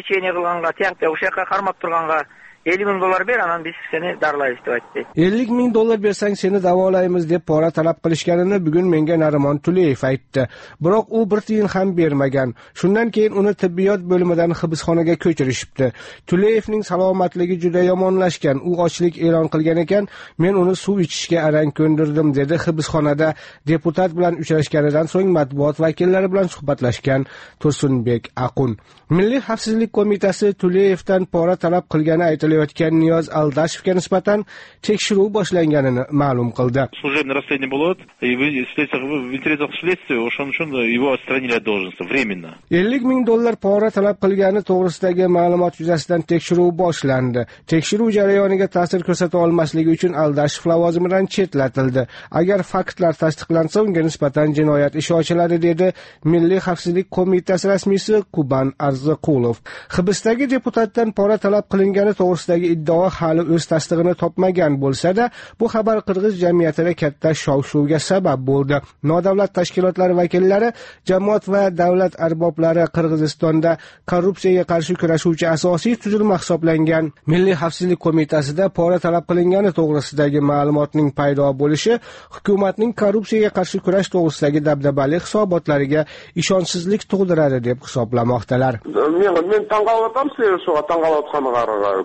лечение кылганга, тияк ушул жака кармап турганга $50,000 ber, anan biz seni daralaymiz deb aytdi. $50,000 bersang seni davolaymiz deb pora talab qilishganini bugun menga Narimon Tuleyev aytdi. Biroq u bir tiyin ham bermagan. Shundan keyin uni tibbiyot bo'limidan hibsxonaga ko'chirishibdi. Tuleyevning salomatligi juda yomonlashgan. U ochlik e'lon qilgan ekan, men uni suv ichishga arang ko'ndirdim dedi hibsxonada deputat bilan uchrashganidan so'ng matbuot vakillari bilan suhbatlashgan Tursunbek Aqun. Milliy xavfsizlik qo'mitasi Tuleyevdan pora talab qilgani aytilayotgan Niyoz Aldashevga nisbatan tekshiruv boshlanganini ma'lum qildi. Служебное расследование было, и в интересах следствия его отстранили от должности временно. $50,000 pora talab qilgani to'g'risidagi ma'lumot yuzasidan tekshiruv boshlandi. Tekshiruv jarayoniga ta'sir ko'rsata olmasligi uchun Aldashev lavozimidan chetlatildi. Agar faktlar tasdiqlansa, unga nisbatan jinoyat ishi ochiladi dedi Milliy xavfsizlik qo'mitasi rasmiysi Kuban Arziqulov. Hibsdagi deputatdan pora talab qilingani to'g'risidagi iddao hali o'z tasdig'ini topmagan bo'lsa-da, bu xabar qirg'iz jamiyatida katta shov-shuvga sabab bo'ldi. Nodavlat tashkilotlar vakillari, jamoat va davlat arboblari Qirg'izistonda korrupsiyaga qarshi kurashuvchi asosiy tuzilma hisoblangan Milliy xavfsizlik qo'mitasida pora talab qilingani to'g'risidagi ma'lumotning paydo bo'lishi hukumatning korrupsiyaga qarshi kurash to'g'risidagi dabdabali hisobotlariga ishonchsizlik tug'diradi deb hisoblamoqdalar. Men tanqallatam shuga tanqalayotganiga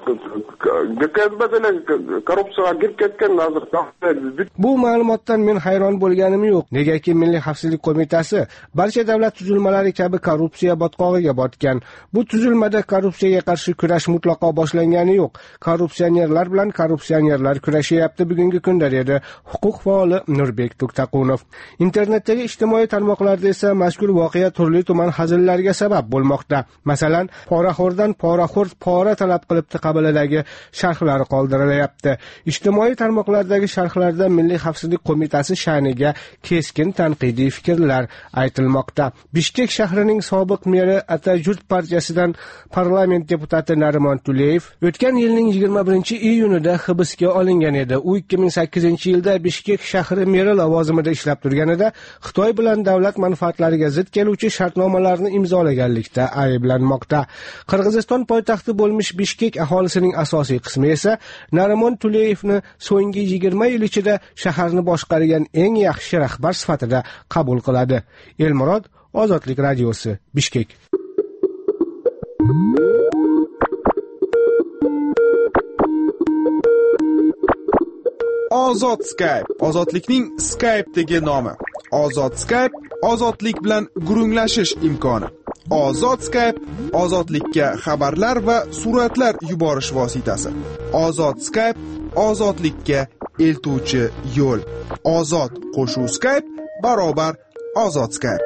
korrupsiyaga kirib ketgan hozir. Bu ma'lumotdan men hayron bo'lganim yo'q. Negaki Milliy xavfsizlik qo'mitasi barcha davlat tuzilmalari kabi korrupsiya botqog'iga botgan. Bu tuzilmada korrupsiyaga qarshi kurash mutlaqo boshlangani yo'q. Korrupsionerlar bilan korrupsionerlar kurashyapti bugungi kunda dedi huquq faoli Nurbek Tuktaqunov. Internetdagi ijtimoiy tarmoqlarda esa mazkur voqea turli tuman hazillarga sabab bo'lmoqda. Masalan, poraxo'rdan poraxo'r pora talab qilibdi qabilidagi sharhlar qoldirilyapti. Ijtimoiy tarmoqlardagi sharhlarda Milliy xavfsizlik qo'mitasi sha'niga keskin tanqidiy fikrlar aytilmoqda. Bishkek shahrining sobiq meri Atajurt partiyasidan parlament deputati Narimon Tuleyev o'tgan yilning 21-iyunida hibsga olingan edi. U 2008-yilda Bishkek shahri meri lavozimida ishlab turganida Xitoy bilan davlat manfaatlariga zid keluvchi shartnomalarni imzolaganlikda ayblanmoqda. Qirg'iziston poytaxti bo'lmish Bishkek aholisining asosiy qismi esa Narimon Tuleyevni so'nggi 20 yil ichida shaharni boshqargan eng yaxshi rahbar sifatida qabul qiladi. Elmurod, Ozodlik radiosi, Bishkek. Ozod Skype, ozodlikning Skype'dagi nomi. Ozod Skype, ozodlik bilan gurunglashish imkoni. Ozod Skype, ozodlikka xabarlar va suratlar yuborish vositasi. Ozod Skype, ozodlikka eltuvchi yo'l. Ozod qo'shuv Skype barobar Ozod Skype.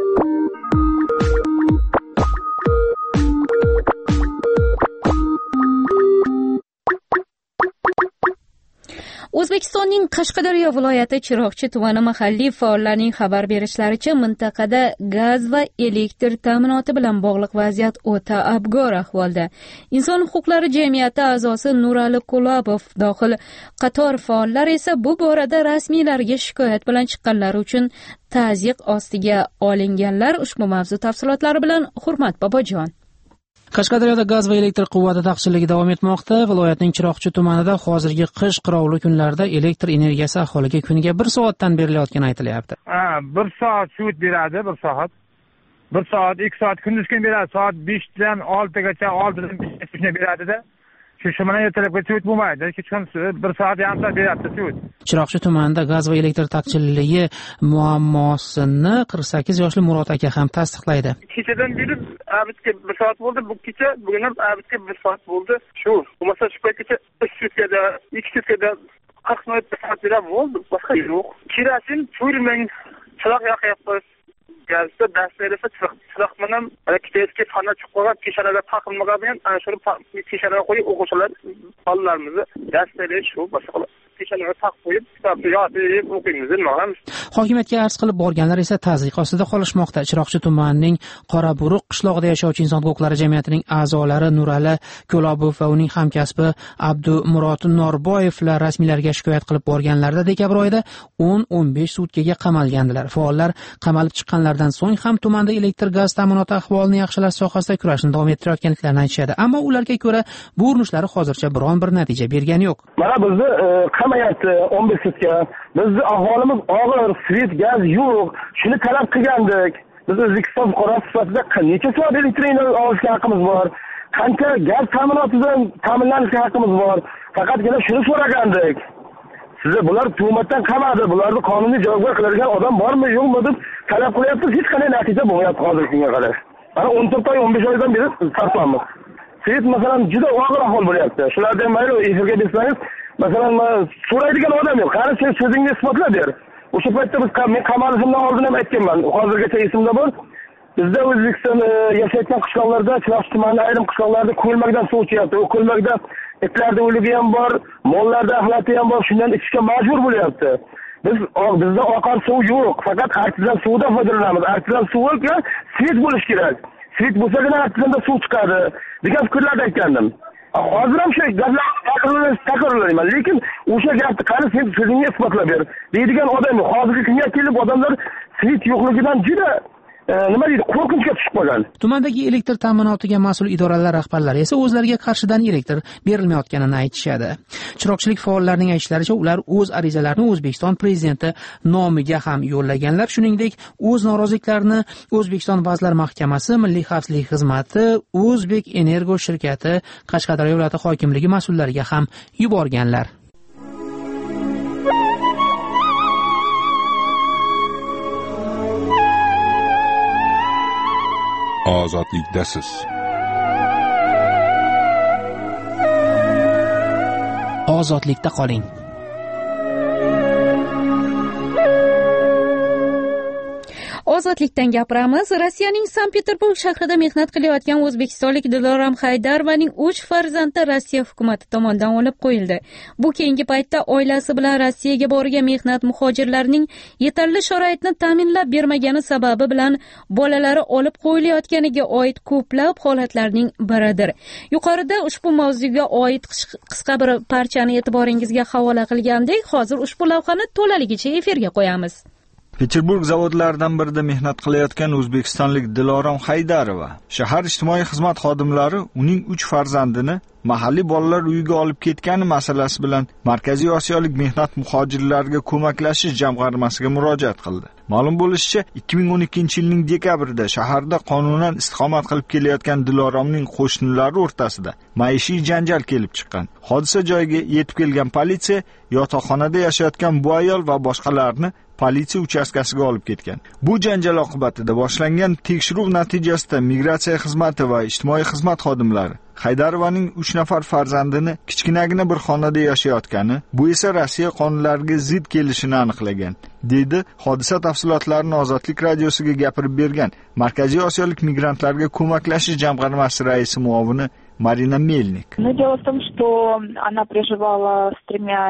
O'zbekistonning Qashqadaryo viloyati Chiroqchi tumani mahalliy faollarning xabar berishlaricha mintaqada gaz va elektr ta'minoti bilan bog'liq vaziyat o'ta abgor ahvolda. Inson huquqlari jamiyati a'zosi Nurali Kulabov dohil qator faollar esa bu borada rasmiylarga shikoyat bilan chiqqanlari uchun ta'ziq ostiga olinganlar. Ushbu mavzu tafsilotlari bilan Hurmat Bobojon. Qashqadaryoda gaz va elektr quvvati taqchilligi davom etmoqda. Viloyatning Chiroqchi tumanida hozirgi qish qirovli kunlarda elektr energiyasi aholiga kuniga 1 soatdan berilayotgani aytilyapti. 1 soat sut beradi, 1 soat. 1 soat, 2 soat kunduz kun beradi. Soat 5 dan 6 gacha 6 dan 5 gacha beradida. Shu bilan ertalabga sut bo'lmaydi. Kechqurun 1 soat yarim soat beradi sut. Chiroqchi tumanida gaz va elektr taqchilligi muammosini 48 yoshli Murod aka ham tasdiqlaydi. Kechadan beri abitga 1 soat bo'ldi, bu kecha bugun ham abitga 1 soat bo'ldi. Shu, bo'lmasa shu paytgacha 3 sutkada, 2 sutkada 40 minut soat berib bo'ldi, boshqa yo'q. Kerosin cho'rmang, chiroq yoqyapmiz. Gazda dastlabki chiroq bilan elektrikka fana chiqqan keshalarda taqilmagan, ana shu keshalarga qo'yib o'quvchilar bolalarimizni dastlabki shu boshqa peshanaga taqib qo'yib kitobni yozib o'qiymiz demoqamiz. Hokimiyatga arz qilib borganlar esa tazyiq ostida qolishmoqda. Chiroqchi tumanining Qoraburuq qishlog'ida yashovchi inson huquqlari jamiyatining a'zolari Nurali Ko'lobov va uning hamkasbi Abdumurod Norboyevlar rasmiylarga shikoyat qilib borganlarida dekabr oyida 10-15 sutkaga qamalgandilar. Faollar qamalib chiqqanlardan so'ng ham tumanda elektr gaz ta'minoti ahvolini yaxshilash sohasida kurashni davom ettirayotganliklarini aytishadi. Ammo ularga ko'ra bu urinishlari hozircha biron bir natija bergani yo'q. Mana bizni qamayapti 15 sutka. Bizni ahvolimiz og'ir, svet gaz yo'q. Shuni talab qilgandik. Biz O'zbekiston fuqarosi sifatida necha soat elektr energiya olishga haqqimiz bor? Qancha gaz ta'minotidan ta'minlanishga haqqimiz bor? Faqatgina shuni so'ragandik. Sizlar bular hukumatdan qamadi, bularni qonuniy javobgar qiladigan odam bormi, yo'qmi deb talab qilyapti. Hech qanday natija bo'lmayapti hozirgi kunga qadar. Mana 14 oy, 15 oydan beri sarflamiz. Svet masalan juda og'ir ahvol bo'lyapti. Shulardan mayli efirga bersangiz, masalan so'raydigan odam yo'q. Qani sen so'zingni isbotlab ber. O'sha paytda biz men qamalishimdan oldin ham aytganman. Hozirgacha esimda bor. Bizda O'zbekiston yashayotgan qishloqlarda, Chiroqchi tumanining ayrim qishloqlarida ko'lmakdan suv ichyapti. O ko'lmakda itlarda o'ligi ham bor, mollarda axlati ham bor. Shundan ichishga majbur bo'lyapti. Bizda oqar suv yo'q. Faqat artizan suvdan foydalanamiz. Artizan suviga svet bo'lish kerak. Svet bo'lsagina artizanda suv chiqadi degan fikrlarni aytgandim. Hozir ham shu gaplarni takrorlayman, lekin o'sha gapni qani sen so'zingni isbotlab ber deydigan odam yo'q. Hozirgi kunga kelib odamlar svet yo'qligidan juda nima deydi, qo'rqinchga tushib qolgan. Tumandagi elektr ta'minotiga mas'ul idoralar rahbarlari esa o'zlariga qarshidan elektr berilmayotganini aytishadi. Chiroqchilik faollarining aytishlaricha, ular o'z arizalarini O'zbekiston prezidenti nomiga ham yo'llaganlar. Shuningdek, o'z noroziliklarini O'zbekiston Vazirlar Mahkamasi, Milliy xavfsizlik xizmati, O'zbek Energo shirkati, Qashqadaryo viloyati hokimligi mas'ullariga ham yuborganlar. Ozodlikdasiz. Ozodlikda qoling. Ozodlikdan gapiramiz. Rossiyaning Sankt-Peterburg shahrida mehnat qilayotgan o'zbekistonlik Dilorom Haydarovaning 3 farzandi Rossiya hukumati tomonidan olib qo'yildi. Bu keyingi paytda oilasi bilan Rossiyaga borgan mehnat muhojirlarining yetarli sharoitni ta'minlab bermagani sababi bilan bolalari olib qo'yilayotganiga oid ko'plab holatlarning biridir. Yuqorida ushbu mavzuga oid qisqa bir parchani e'tiboringizga havola qilgandek, hozir ushbu lavhani to'laligicha efirga qo'yamiz. Peterburg zavodlaridan birida mehnat qilayotgan o'zbekistonlik Dilorom Haydarova shahar ijtimoiy xizmat xodimlari uning 3 farzandini mahalliy bolalar uyiga olib ketgani masalasi bilan Markaziy Osiyolik mehnat muhojirlariga ko'maklashish jamg'armasiga murojaat qildi. Ma'lum bo'lishicha, 2012-yilning dekabrida shaharda qonunan istiqomat qilib kelayotgan Diloromning qo'shnilari o'rtasida maishiy janjal kelib chiqqan. Hodisa joyiga yetib kelgan politsiya yotoqxonada yashayotgan bu ayol va boshqalarni politsiya uchastkasiga olib ketgan. Bu janjal oqibatida boshlangan tekshiruv natijasida migratsiya xizmati va ijtimoiy xizmat xodimlari Haydarovaning 3 nafar farzandini kichkinagina bir xonada yashayotgani, bu esa Rossiya qonunlariga zid kelishini aniqlagan, dedi hodisa tafsilotlarini Ozodlik radiosiga gapirib bergan Markaziy Osiyolik migrantlarga ko'maklashish jamg'armasi raisi muovini Marina Мельник. Но дело в том, что она проживала с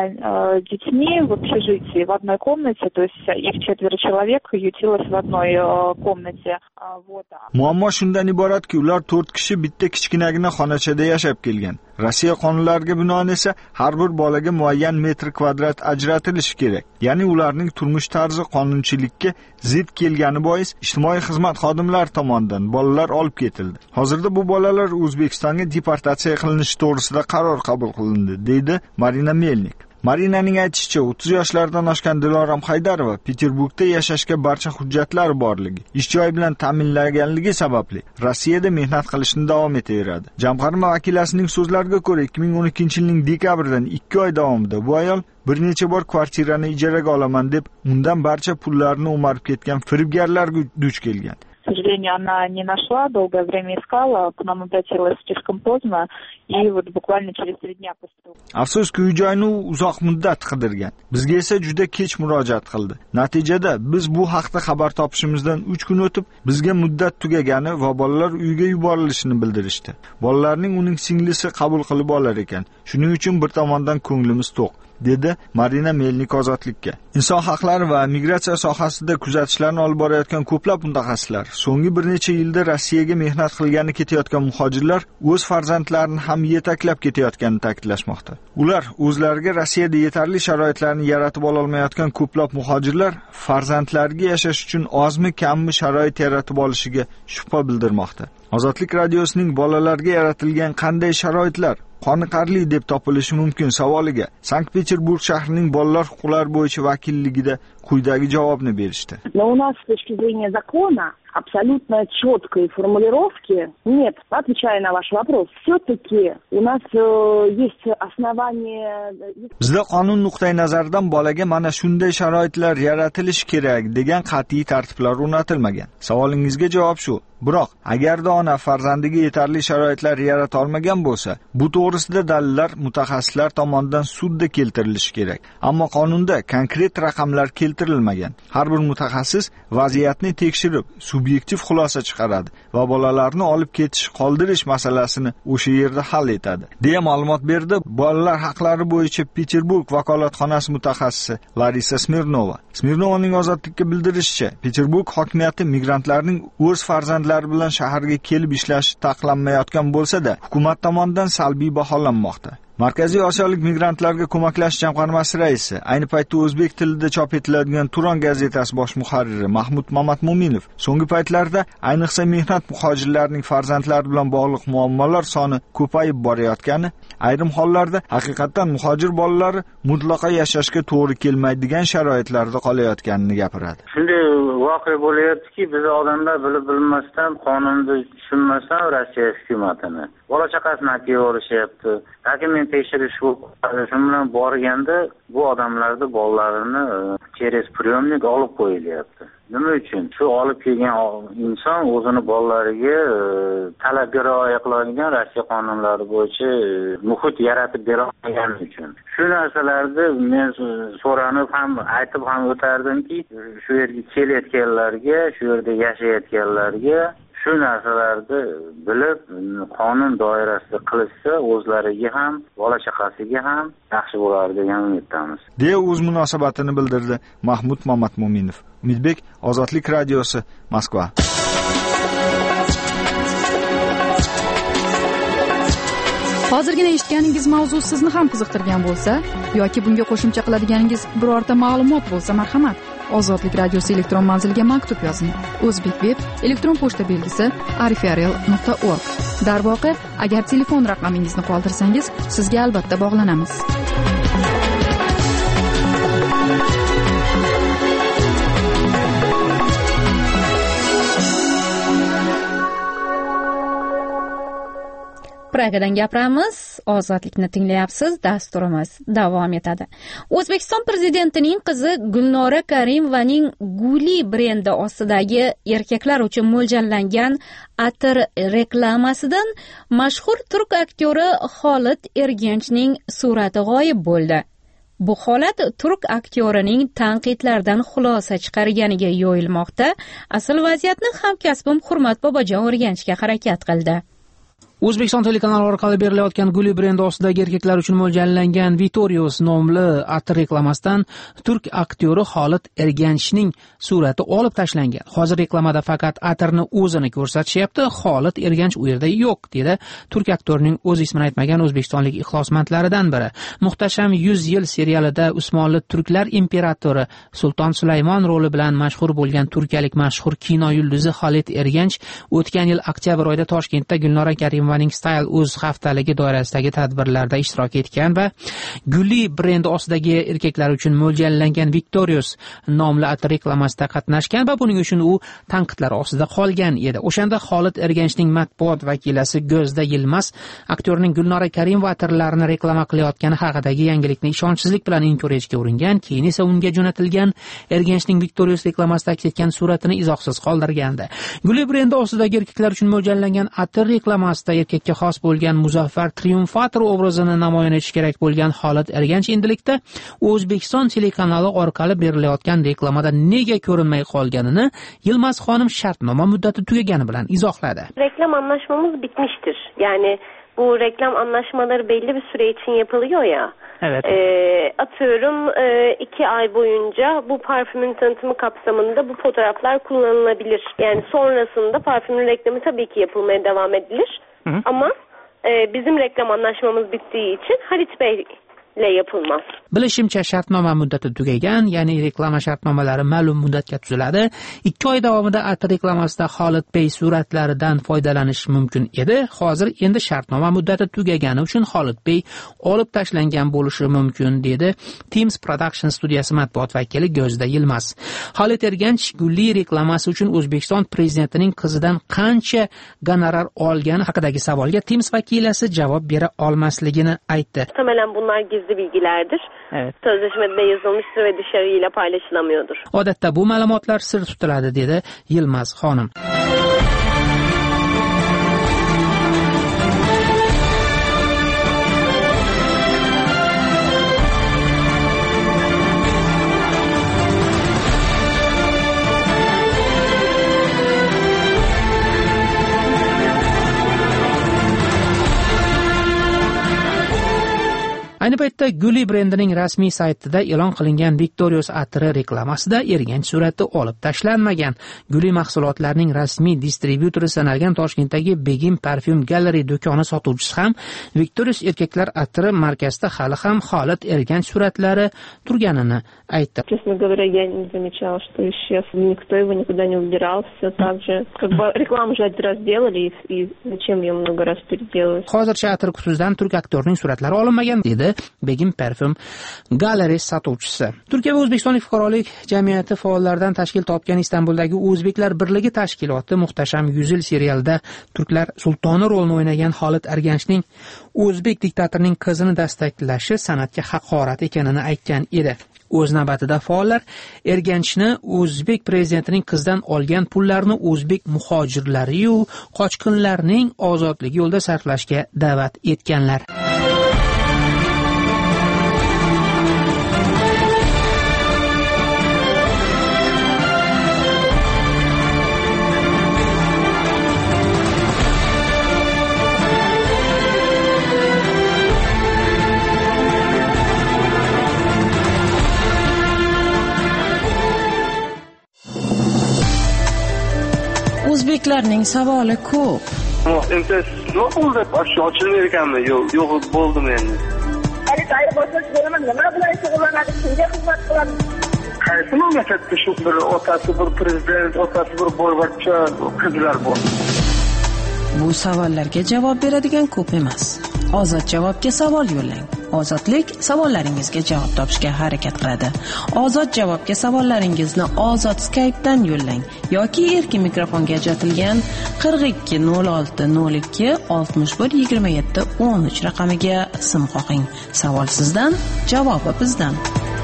3 детьми в общежитии в одной комнате, то есть их 4 человек ютилось в одной комнате. Muammo shundan iboratki, ular 4 kishi bitta kichkinagina xonachada yashab kelgan. Rossiya qonunlariga binoan esa har bir bolaga muayyan metr kvadrat ajratilishi kerak. Ya'ni ularning turmush tarzi qonunchilikka zid kelgani bois ijtimoiy xizmat xodimlari tomonidan bolalar olib ketildi. Hozirda bu bolalar O'zbekistonga deportatsiya qilinishi to'g'risida qaror qabul qilindi, deydi Marina Melnik. Marinaning aytishicha, 30 yoshlardan oshgan Dilorom Haydarova Peterburgda yashashga barcha hujjatlari borligi, ish joyi bilan ta'minlanganligi sababli Rossiyada mehnat qilishni davom etaveradi. Jamg'arma vakilasining so'zlariga ko'ra, 2012-yilning dekabridan 2 oy davomida bu ayol bir necha bor kvartirani ijaraga olaman deb undan barcha pullarni o'marib ketgan firibgarlarga duch kelgan. К сожалению, она не нашла, долгое время искала, к нам обратилась слишком поздно, и вот буквально через 3 дня после того. Afsuski, uy-joyni uzoq muddat qidirgan. Bizga esa juda kech murojaat qildi. Natijada biz bu haqda xabar topishimizdan 3 kun o'tib, bizga muddat tugagani va bolalar uyiga yuborilishini bildirishdi. Bolalarning uning singlisi qabul qilib olar ekan. Shuning uchun bir tomondan ko'nglimiz to'q. dedi Marina Melnik Ozodlikka. Inson haqlari va migratsiya sohasida kuzatishlarni olib borayotgan ko'plab mutaxassislar so'nggi bir necha yilda Rossiyaga mehnat qilgani ketayotgan muhojirlar o'z farzandlarini ham yetaklab ketayotganini ta'kidlashmoqda. Ular o'zlariga Rossiyada yetarli sharoitlarni yaratib ololmayotgan ko'plab muhojirlar farzandlariga yashash uchun ozmi kammi sharoit yaratib olishiga shubha bildirmoqda. Ozodlik radiosining bolalarga yaratilgan qanday sharoitlar qoniqarli deb topilishi mumkin savoliga Sankt-Peterburg shahrining bolalar huquqlari bo'yicha vakilligida quyidagi javobni berishdi. Но у нас с точки зрения закона абсолютно четкой формулировки нет. Отвечая на ваш вопрос, все-таки у нас есть основания... Bizda qonun nuqtai nazaridan bolaga mana shunday sharoitlar yaratilishi kerak degan qat'iy tartiblar o'rnatilmagan. Savolingizga javob shu. Biroq, agarda ona farzandiga yetarli sharoitlar yarata olmagan bo'lsa, bu to'g'risida dalillar mutaxassislar tomonidan sudda keltirilishi kerak. Ammo qonunda konkret raqamlar keltirilmagan. Har bir mutaxassis vaziyatni tekshirib, subyektiv xulosa chiqaradi va bolalarni olib ketish, qoldirish masalasini o'sha yerda hal etadi, deya ma'lumot berdi bolalar haqlari bo'yicha Peterburg vakolatxonasi mutaxassisi Larisa Smirnova. Smirnovaning Ozodlikka bildirishicha, Peterburg hokimiyati migrantlarning o'z farzandlari bilan shaharga kelib ishlashi taqiqlanmayotgan bo'lsa-da, hukumat tomonidan salbiy baholanmoqda. Markaziy Osiyolik migrantlarga ko'maklash jamg'armasi raisi, ayni paytda o'zbek tilida chop etiladigan Turon gazetasi bosh muharriri Mahmud Mamatmo'minov so'nggi paytlarda ayniqsa mehnat muhojirlarining farzandlari bilan bog'liq muammolar soni ko'payib borayotgani, ayrim hollarda haqiqatan muhojir bolalari mutlaqo yashashga to'g'ri kelmaydigan sharoitlarda qolayotganini gapiradi. Shunday voqea bo'layaptiki, biz odamlar bilib bilmasdan, qonunni tushunmasdan Rossiya hukumatini bola chaqasini akib olishyapti. Men tekshirish shu bilan borganda bu odamlarni bolalarini через приемник olib qo'yilyapti. Nima uchun? Shu olib kelgan inson o'zini bolalariga talabga rioya qiladigan Rossiya qonunlari bo'yicha muhit yaratib bera olmagani uchun. Shu narsalarni men so'ranib ham aytib ham o'tardimki, shu yerga kelayotganlarga, shu yerda yashayotganlarga shu narsalarni bilib qonun doirasida qilishsa o'zlariga ham, bola chaqasiga ham yaxshi bo'ladi degan umiddamiz. deya o'z munosabatini bildirdi Mahmud Mamatmo'minov. Umidbek, Ozodlik radiosi, Moskva. Hozirgina eshitganingiz mavzu sizni ham qiziqtirgan bo'lsa yoki bunga qo'shimcha qiladiganingiz birorta ma'lumot bo'lsa, marhamat, Ozodlik radiosi elektron manziliga maktub yozing. O'zbekveb elektron pochta belgisi arifiarel.org. Darvoqe, agar telefon raqamingizni qoldirsangiz, sizga albatta bog'lanamiz. Pragadan gapiramiz, Ozodlikni tinglayapsiz, dasturimiz davom etadi. O'zbekiston prezidentining qizi Gulnora Karimovaning Guli brendi ostidagi erkaklar uchun mo'ljallangan atir reklamasidan mashhur turk aktyori Xolit Ergenchning surati g'oyib bo'ldi. Bu holat turk aktyorining tanqidlardan xulosa chiqarganiga yo'yilmoqda. Asl vaziyatni hamkasbim Hurmat Bobojon o'rganishga harakat qildi. O'zbekiston telekanali orqali berilayotgan Guli brendi ostidagi erkaklar uchun mo'ljallangan Vitorius nomli atir reklamasidan turk aktyori Xolit Ergenchning surati olib tashlangan. Hozir reklamada faqat atirni o'zini ko'rsatishyapti. Xolit Ergench u yerda yo'q, dedi turk aktyorining o'z ismini aytmagan o'zbekistonlik ixlosmandlaridan biri. Muhtasham 100 yil serialida Usmonli turklar imperatori Sulton Sulaymon roli bilan mashhur bo'lgan turkiyalik mashhur kino yulduzi Xolit Ergench o'tgan yil oktyabr oyida Toshkentda Gulnora Karimovaning Style o'z haftaligi doirasidagi tadbirlarda ishtirok etgan va Guli brendi ostidagi erkaklar uchun mo'ljallangan Victorious nomli atir reklamasida qatnashgan va buning uchun u tanqidlar ostida qolgan edi. O'shanda Xolit Ergenchning matbuot vakilasi Go'zda Yilmaz aktyorning Gulnora Karimova atirlarini reklama qilayotgani haqidagi yangilikni ishonchsizlik bilan inkor etishga uringan, keyin esa unga jo'natilgan Ergenchning Victorious reklamasida aks etgan suratini izohsiz qoldirgandi. Guli brendi ostidagi erkaklar uchun mo'ljallangan atir reklamasida erkakka xos bo'lgan muzaffar triumfator obrazini namoyon etish kerak bo'lgan Xolit Ergench endilikda O'zbekiston telekanali orqali berilayotgan reklamada nega ko'rinmay qolganini Yilmaz xonim shartnoma muddati tugagani bilan izohladi. Reklam anlaşmamız bitmiştir. Yani bu reklam anlaşmaları belli bir süre için yapılıyor ya. Evet. Atıyorum 2 ay boyunca bu parfümün tanıtımı kapsamında bu fotoğraflar kullanılabilir. Yani sonrasında parfümün reklamı tabii ki yapılmaya devam edilir. Ama bizim reklam anlaşmamız bittiği için Halit Bey ile yapılmaz. Bilishimcha shartnoma muddati tugagan, ya'ni reklama shartnomalari ma'lum muddatga tuziladi. 2 oy davomida atir reklamasida Halit Bey suratlaridan foydalanish mumkin edi. Hozir endi shartnoma muddati tugagani uchun Halit Bey olib tashlangan bo'lishi mumkin, dedi Teams Production studiyasi matbuot vakili Gözda Yilmaz. Halit Erganch gulli reklamasi uchun O'zbekiston prezidentining qizidan qancha gonorar olgani haqidagi savolga Teams vakilasi javob bera olmasligini aytdi. Muhtemelen bunlar gizli bilgilerdir. Evet. Sözleşmede yazılmıştır ve dışarıyla paylaşılamıyordur. Odatda bu ma'lumotlar sir tutiladi, dedi Yilmaz xonim. Ayni paytda Guli brendining rasmiy saytida e'lon qilingan Victorious atri reklamasida Erganch surati olib tashlanmagan. Guli mahsulotlarining rasmiy distribyutori sanalgan Toshkentdagi Begim Parfum Gallery do'koni sotuvchisi ham Victorious erkaklar atri markasida hali ham Halit Erganch suratlari turganini aytdi. Честно говоря, я не замечала, что исчез. Никто его никуда не убирал. Все так же. Как бы рекламу же один раз делали, и зачем ее много раз переделывать? Hozircha atr qutisidan turk aktyorning suratlari olinmagan, dedi Begim Parfum Gallery sotuvchisi. Turkiya va O'zbekistonlik fuqarolik jamiyati faollaridan tashkil topgan Istanbuldagi O'zbeklar birligi tashkiloti Muhtasham 100 yil serialida turklar sultoni rolini o'ynagan Halit Erganchning o'zbek diktatorining qizini dastaklashi san'atga haqorat ekanini aytgan edi. O'z navbatida faollar Erganchni o'zbek prezidentining qizidan olgan pullarni o'zbek muhojirlari-yu qochqinlarning ozodligi yo'lida sarflashga da'vat etganlar. O'zbeklarning savoli ko'p. Endi nima bo'ldi? Boshqa ochilmayotganmi? Yo'q, bo'ldim endi. Qaysi boshlash bo'laman, nima bilan shug'ullanadi, kimga xizmat qiladi? Qaysi mamlakatda shu bir otasi bir prezident, otasi bir boyvachcha qizlar bor? Bu savollarga javob beradigan ko'p emas. Ozod javobga savol yo'llang. Ozodlik savollaringizga javob topishga harakat qiladi. Ozod javobga savollaringizni Ozod Skype'dan yo'llang yoki erkin mikrofonga ajratilgan 42 06 02 61 27 13 raqamiga sim qo'ying. Savol sizdan, javobi bizdan.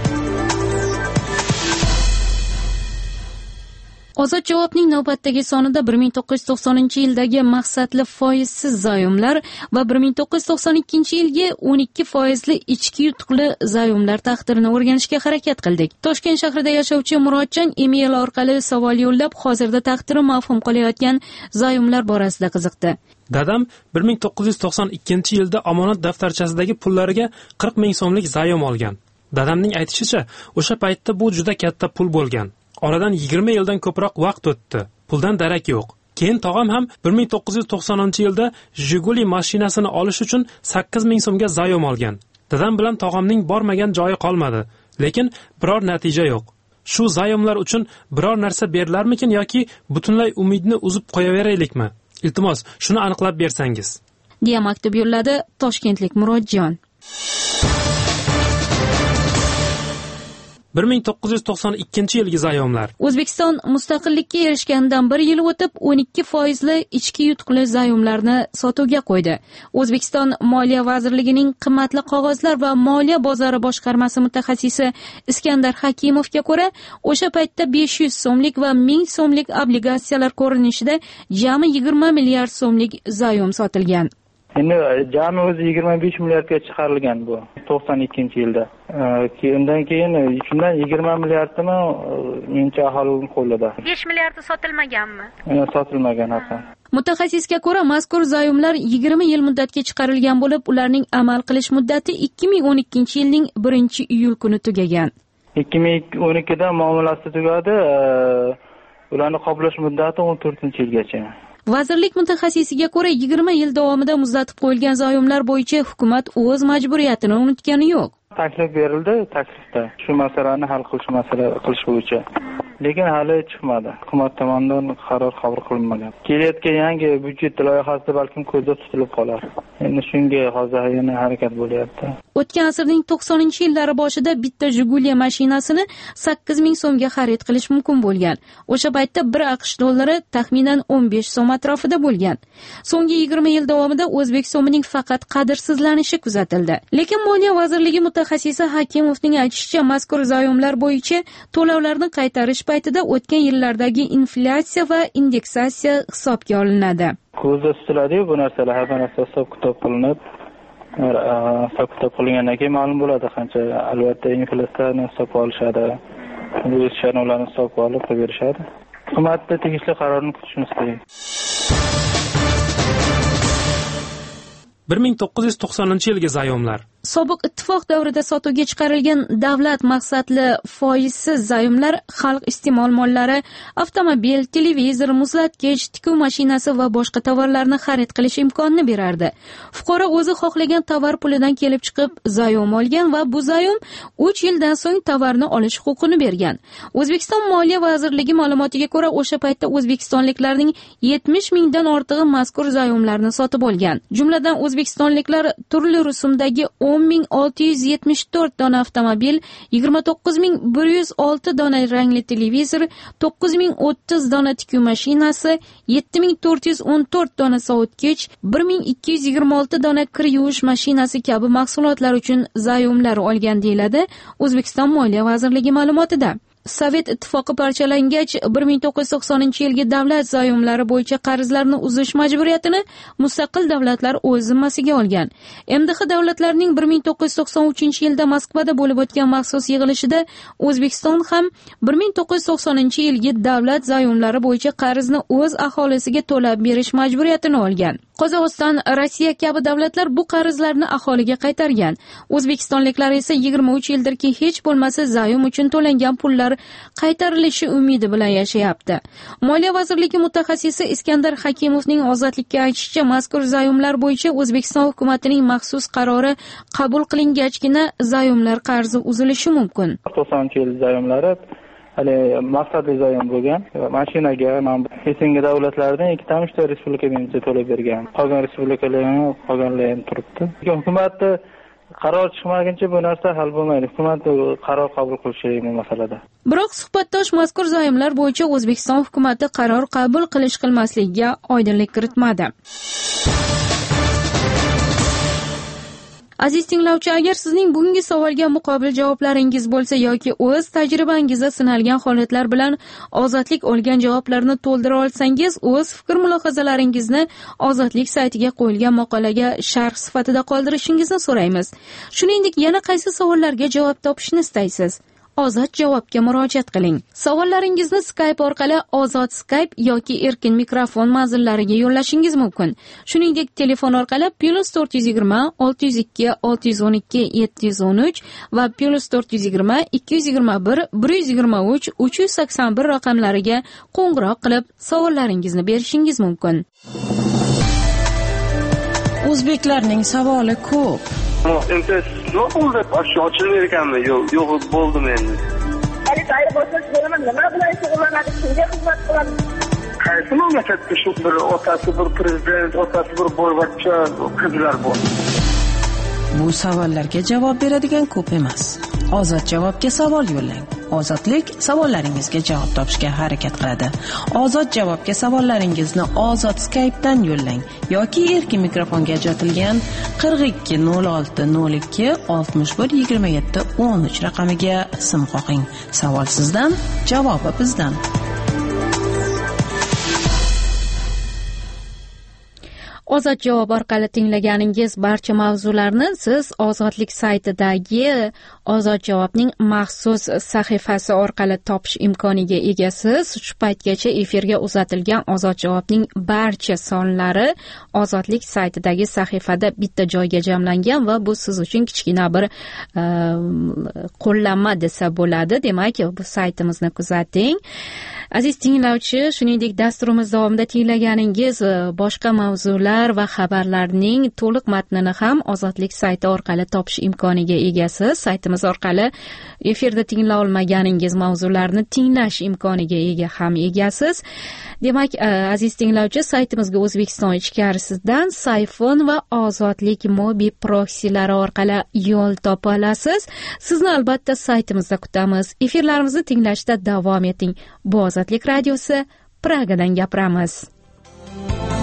Ozod javobning navbatdagi sonida 1990-yildagi maqsadli foizsiz zayomlar va 1992-yilgi 12% ichki yutuqli zayomlar taqdirini o'rganishga harakat qildik. Toshkent shahrida yashovchi Murodjon email orqali savol yo'llab, hozirda taqdiri mavhum qolayotgan zayomlar borasida qiziqdi. Dadam 1992-yilda omonat daftarchasidagi pullariga 40 ming so'mlik zayom olgan. Dadamning aytishicha, o'sha paytda bu juda katta pul bo'lgan. Oradan 20 yildan ko'proq vaqt o'tdi. Puldan darak yo'q. Keyin tog'am ham 1990-yilda Jiguli mashinasini olish uchun 8 ming so'mga zayom olgan. Dadam bilan tog'amning bormagan joyi qolmadi, lekin biror natija yo'q. Shu zayomlar uchun biror narsa berilarmikin yoki butunlay umidni uzib qo'yaveraylikmi? Iltimos, shuni aniqlab bersangiz. deya maktub yo'lladi toshkentlik Murodjon. 1992-yilgi zayomlar. O'zbekiston mustaqillikka erishganidan 1 yil o'tib 12% ichki yutuqli zayomlarni sotuvga qo'ydi. O'zbekiston Moliya vazirligining qimmatli qog'ozlar va moliya bozori boshqarmasi mutaxassisi Iskandar Hakimovga ko'ra, o'sha paytda 500 so'mlik va 1000 so'mlik obligatsiyalar ko'rinishida jami 20 milliard so'mlik zayom sotilgan. Endi jami o'zi 25 milliardga chiqarilgan bu 92-yilda. Undan keyin shundan 20 milliardimi mencha aholining qo'lida. 5 milliardi sotilmaganmi? Sotilmagan haqiqatan. Mutaxassisga ko'ra, mazkur zayomlar 20 yil muddatga chiqarilgan bo'lib, ularning amal qilish muddati 2012-yilning 1-iyul kuni tugagan. 2012da muomalasi tugadi. Ularni qoplash muddati 14-yilgacha. Vazirlik mutaxassisiga ko'ra, 20 yil davomida muzlatib qo'yilgan zayomlar bo'yicha hukumat o'z majburiyatini unutgani yo'q. Taklif berildi, taklifda shu masalani hal qilish bo'yicha. Lekin hali chiqmadi. Hukumat tomonidan qaror qabul qilinmagan. Kelayotgan yangi byudjet loyihasida balkim ko'zda tutilib qolar. Endi shunga hozir yana harakat bo'lyapti. O'tgan asrning 90-yillari boshida bitta Jiguli mashinasini 8000 so'mga xarid qilish mumkin bo'lgan. O'sha paytda 1 AQSh dollari taxminan 15 so'm atrofida bo'lgan. So'nggi 20 yil davomida o'zbek so'mining faqat qadrsizlanishi kuzatildi. Lekin Moliya vazirligi mutaxassisi Hakimovning aytishicha, mazkur zayomlar bo'yicha to'lovlarni qaytarish paytida o'tgan yillardagi inflyatsiya va indeksatsiya hisobga olinadi. Ko'zda tutiladi bu narsalar, har bir narsa hisob-kitob qilinib, hisob-kitob qilingandan keyin ma'lum bo'ladi qancha. Albatta inflyatsiyani hisobga olishadi. Bu ishlarni ularni hisobga olib qo'yib berishadi. Hukumatda tegishli qarorni kutishimiz kerak. 1990-yilgi zayomlar. Sobiq ittifoq davrida sotuvga chiqarilgan davlat maqsadli foizsiz zayomlar xalq iste'mol mollari, avtomobil, televizor, muzlatgich, tikuv mashinasi va boshqa tovarlarni xarid qilish imkonini berardi. Fuqaro o'zi xohlagan tovar pulidan kelib chiqib zayom olgan va bu zayom 3 yildan so'ng tovarni olish huquqini bergan. O'zbekiston Moliya vazirligi ma'lumotiga ko'ra, o'sha paytda o'zbekistonliklarning 70 mingdan ortig'i mazkur zayomlarni sotib olgan. Jumladan o'zbekistonliklar turli rusumdagi 10.674 dona avtomobil, 29.106 dona rangli televizor, 9.030 dona tikuv mashinasi, 7.414 dona sovutgich, 1.226 dona kir yuvish mashinasi kabi mahsulotlar uchun zayomlar olgan deyiladi O'zbekiston Moliya vazirligi ma'lumotida. Sovet ittifoqi parchalangach 1990-yilgi davlat zayomlari bo'yicha qarzlarni uzish majburiyatini mustaqil davlatlar o'z zimmasiga olgan. MDH davlatlarining 1993-yilda Moskvada bo'lib o'tgan maxsus yig'ilishida O'zbekiston ham 1990-yilgi davlat zayomlari bo'yicha qarzni o'z aholisiga to'lab berish majburiyatini olgan. Qozog'iston, Rossiya kabi davlatlar bu qarzlarni aholiga qaytargan. O'zbekistonliklar esa 23 yildirki hech bo'lmasa zayom uchun to'langan pullar qaytarilishi umidi bilan yashayapti. Moliya vazirligi mutaxassisi Iskandar Hakimovning Ozodlikka aytishicha, mazkur zayomlar bo'yicha O'zbekiston hukumatining maxsus qarori qabul qilingachgina zayomlar qarzi uzilishi mumkin. 90-yil zayomlari hali maqsadli zayom bo'lgan. Mashinaga kesingi davlatlardan 2 ta respublika menimcha to'lab bergan. Qolgan respublikalarning qolganlari ham turibdi. Hukumatda qaror chiqmaguncha bu narsa hal bo'lmaydi. Hukumat qaror qabul qilishi kerak bu masalada. Biroq suhbatdosh mazkur zayomlar bo'yicha O'zbekiston hukumati qaror qabul qilmasligiga oydinlik kiritmadi. Aziz tinglovchi, agar sizning bugungi savolga muqobil javoblaringiz bo'lsa yoki o'z tajribangizda sinalgan holatlar bilan ozodlik olgan javoblarni to'ldira olsangiz, o'z fikr-mulohazalaringizni Ozodlik saytiga qo'yilgan maqolaga sharh sifatida qoldirishingizni so'raymiz. Shuningdek, yana qaysi savollarga javob topishni istaysiz? Ozod javobga murojaat qiling. Savollaringizni Skype orqali Ozod Skype yoki erkin mikrofon manzillariga yo'llashingiz mumkin. Shuningdek, telefon orqali +420 602 612 713 va +420 221 123 381 raqamlariga qo'ng'iroq qilib savollaringizni berishingiz mumkin. O'zbeklarning savoli ko'p. Yo'q bo'ldi, ochilmaydi ekanmi? Yo'q bo'ldimi endi. Xarid bo'lsa, nima bilan shug'ullanadi, kimga xizmat qiladi? Qaysi mamlakatda shu bir otasi bir prezident, otasi bir boyvachcha qizlar bor? Bu savollarga javob beradigan ko'p emas. Ozod javobga savol yo'llang. Ozodlik savollaringizga javob topishga harakat qiladi. Ozod javobga savollaringizni Ozod Skype'dan yo'llang yoki erkin mikrofonga ajratilgan 42 06 02 61 27 13 raqamiga sim qo'ying. Savol sizdan, javobi bizdan. Ozod javob orqali tinglaganingiz barcha mavzularni siz Ozodlik saytidagi Ozod javobning maxsus sahifasi orqali topish imkoniga egasiz. Shu paytgacha efirga uzatilgan Ozod javobning barcha sonlari Ozodlik saytidagi sahifada bitta joyga jamlangan va bu siz uchun kichkina bir qo'llanma desa bo'ladi. Demak, bu saytimizni kuzating. Aziz tinglovchi, shuningdek dasturimiz davomida tinglaganingiz boshqa mavzular va xabarlarning to'liq matnini ham Ozodlik sayti orqali topish imkoniga egasiz. Saytimiz orqali efirda tingla olmaganingiz mavzularni tinglash imkoniga ham egasiz. Demak, aziz tinglovchi, saytimizga O'zbekiston ichkarisidan Sayfon va Ozodlik mobil proksilari orqali yo'l topa olasiz. Sizni albatta saytimizda kutamiz. Efirlarimizni tinglashda davom eting. Bu Ozodlik radiosi, Pragadan gapiramiz.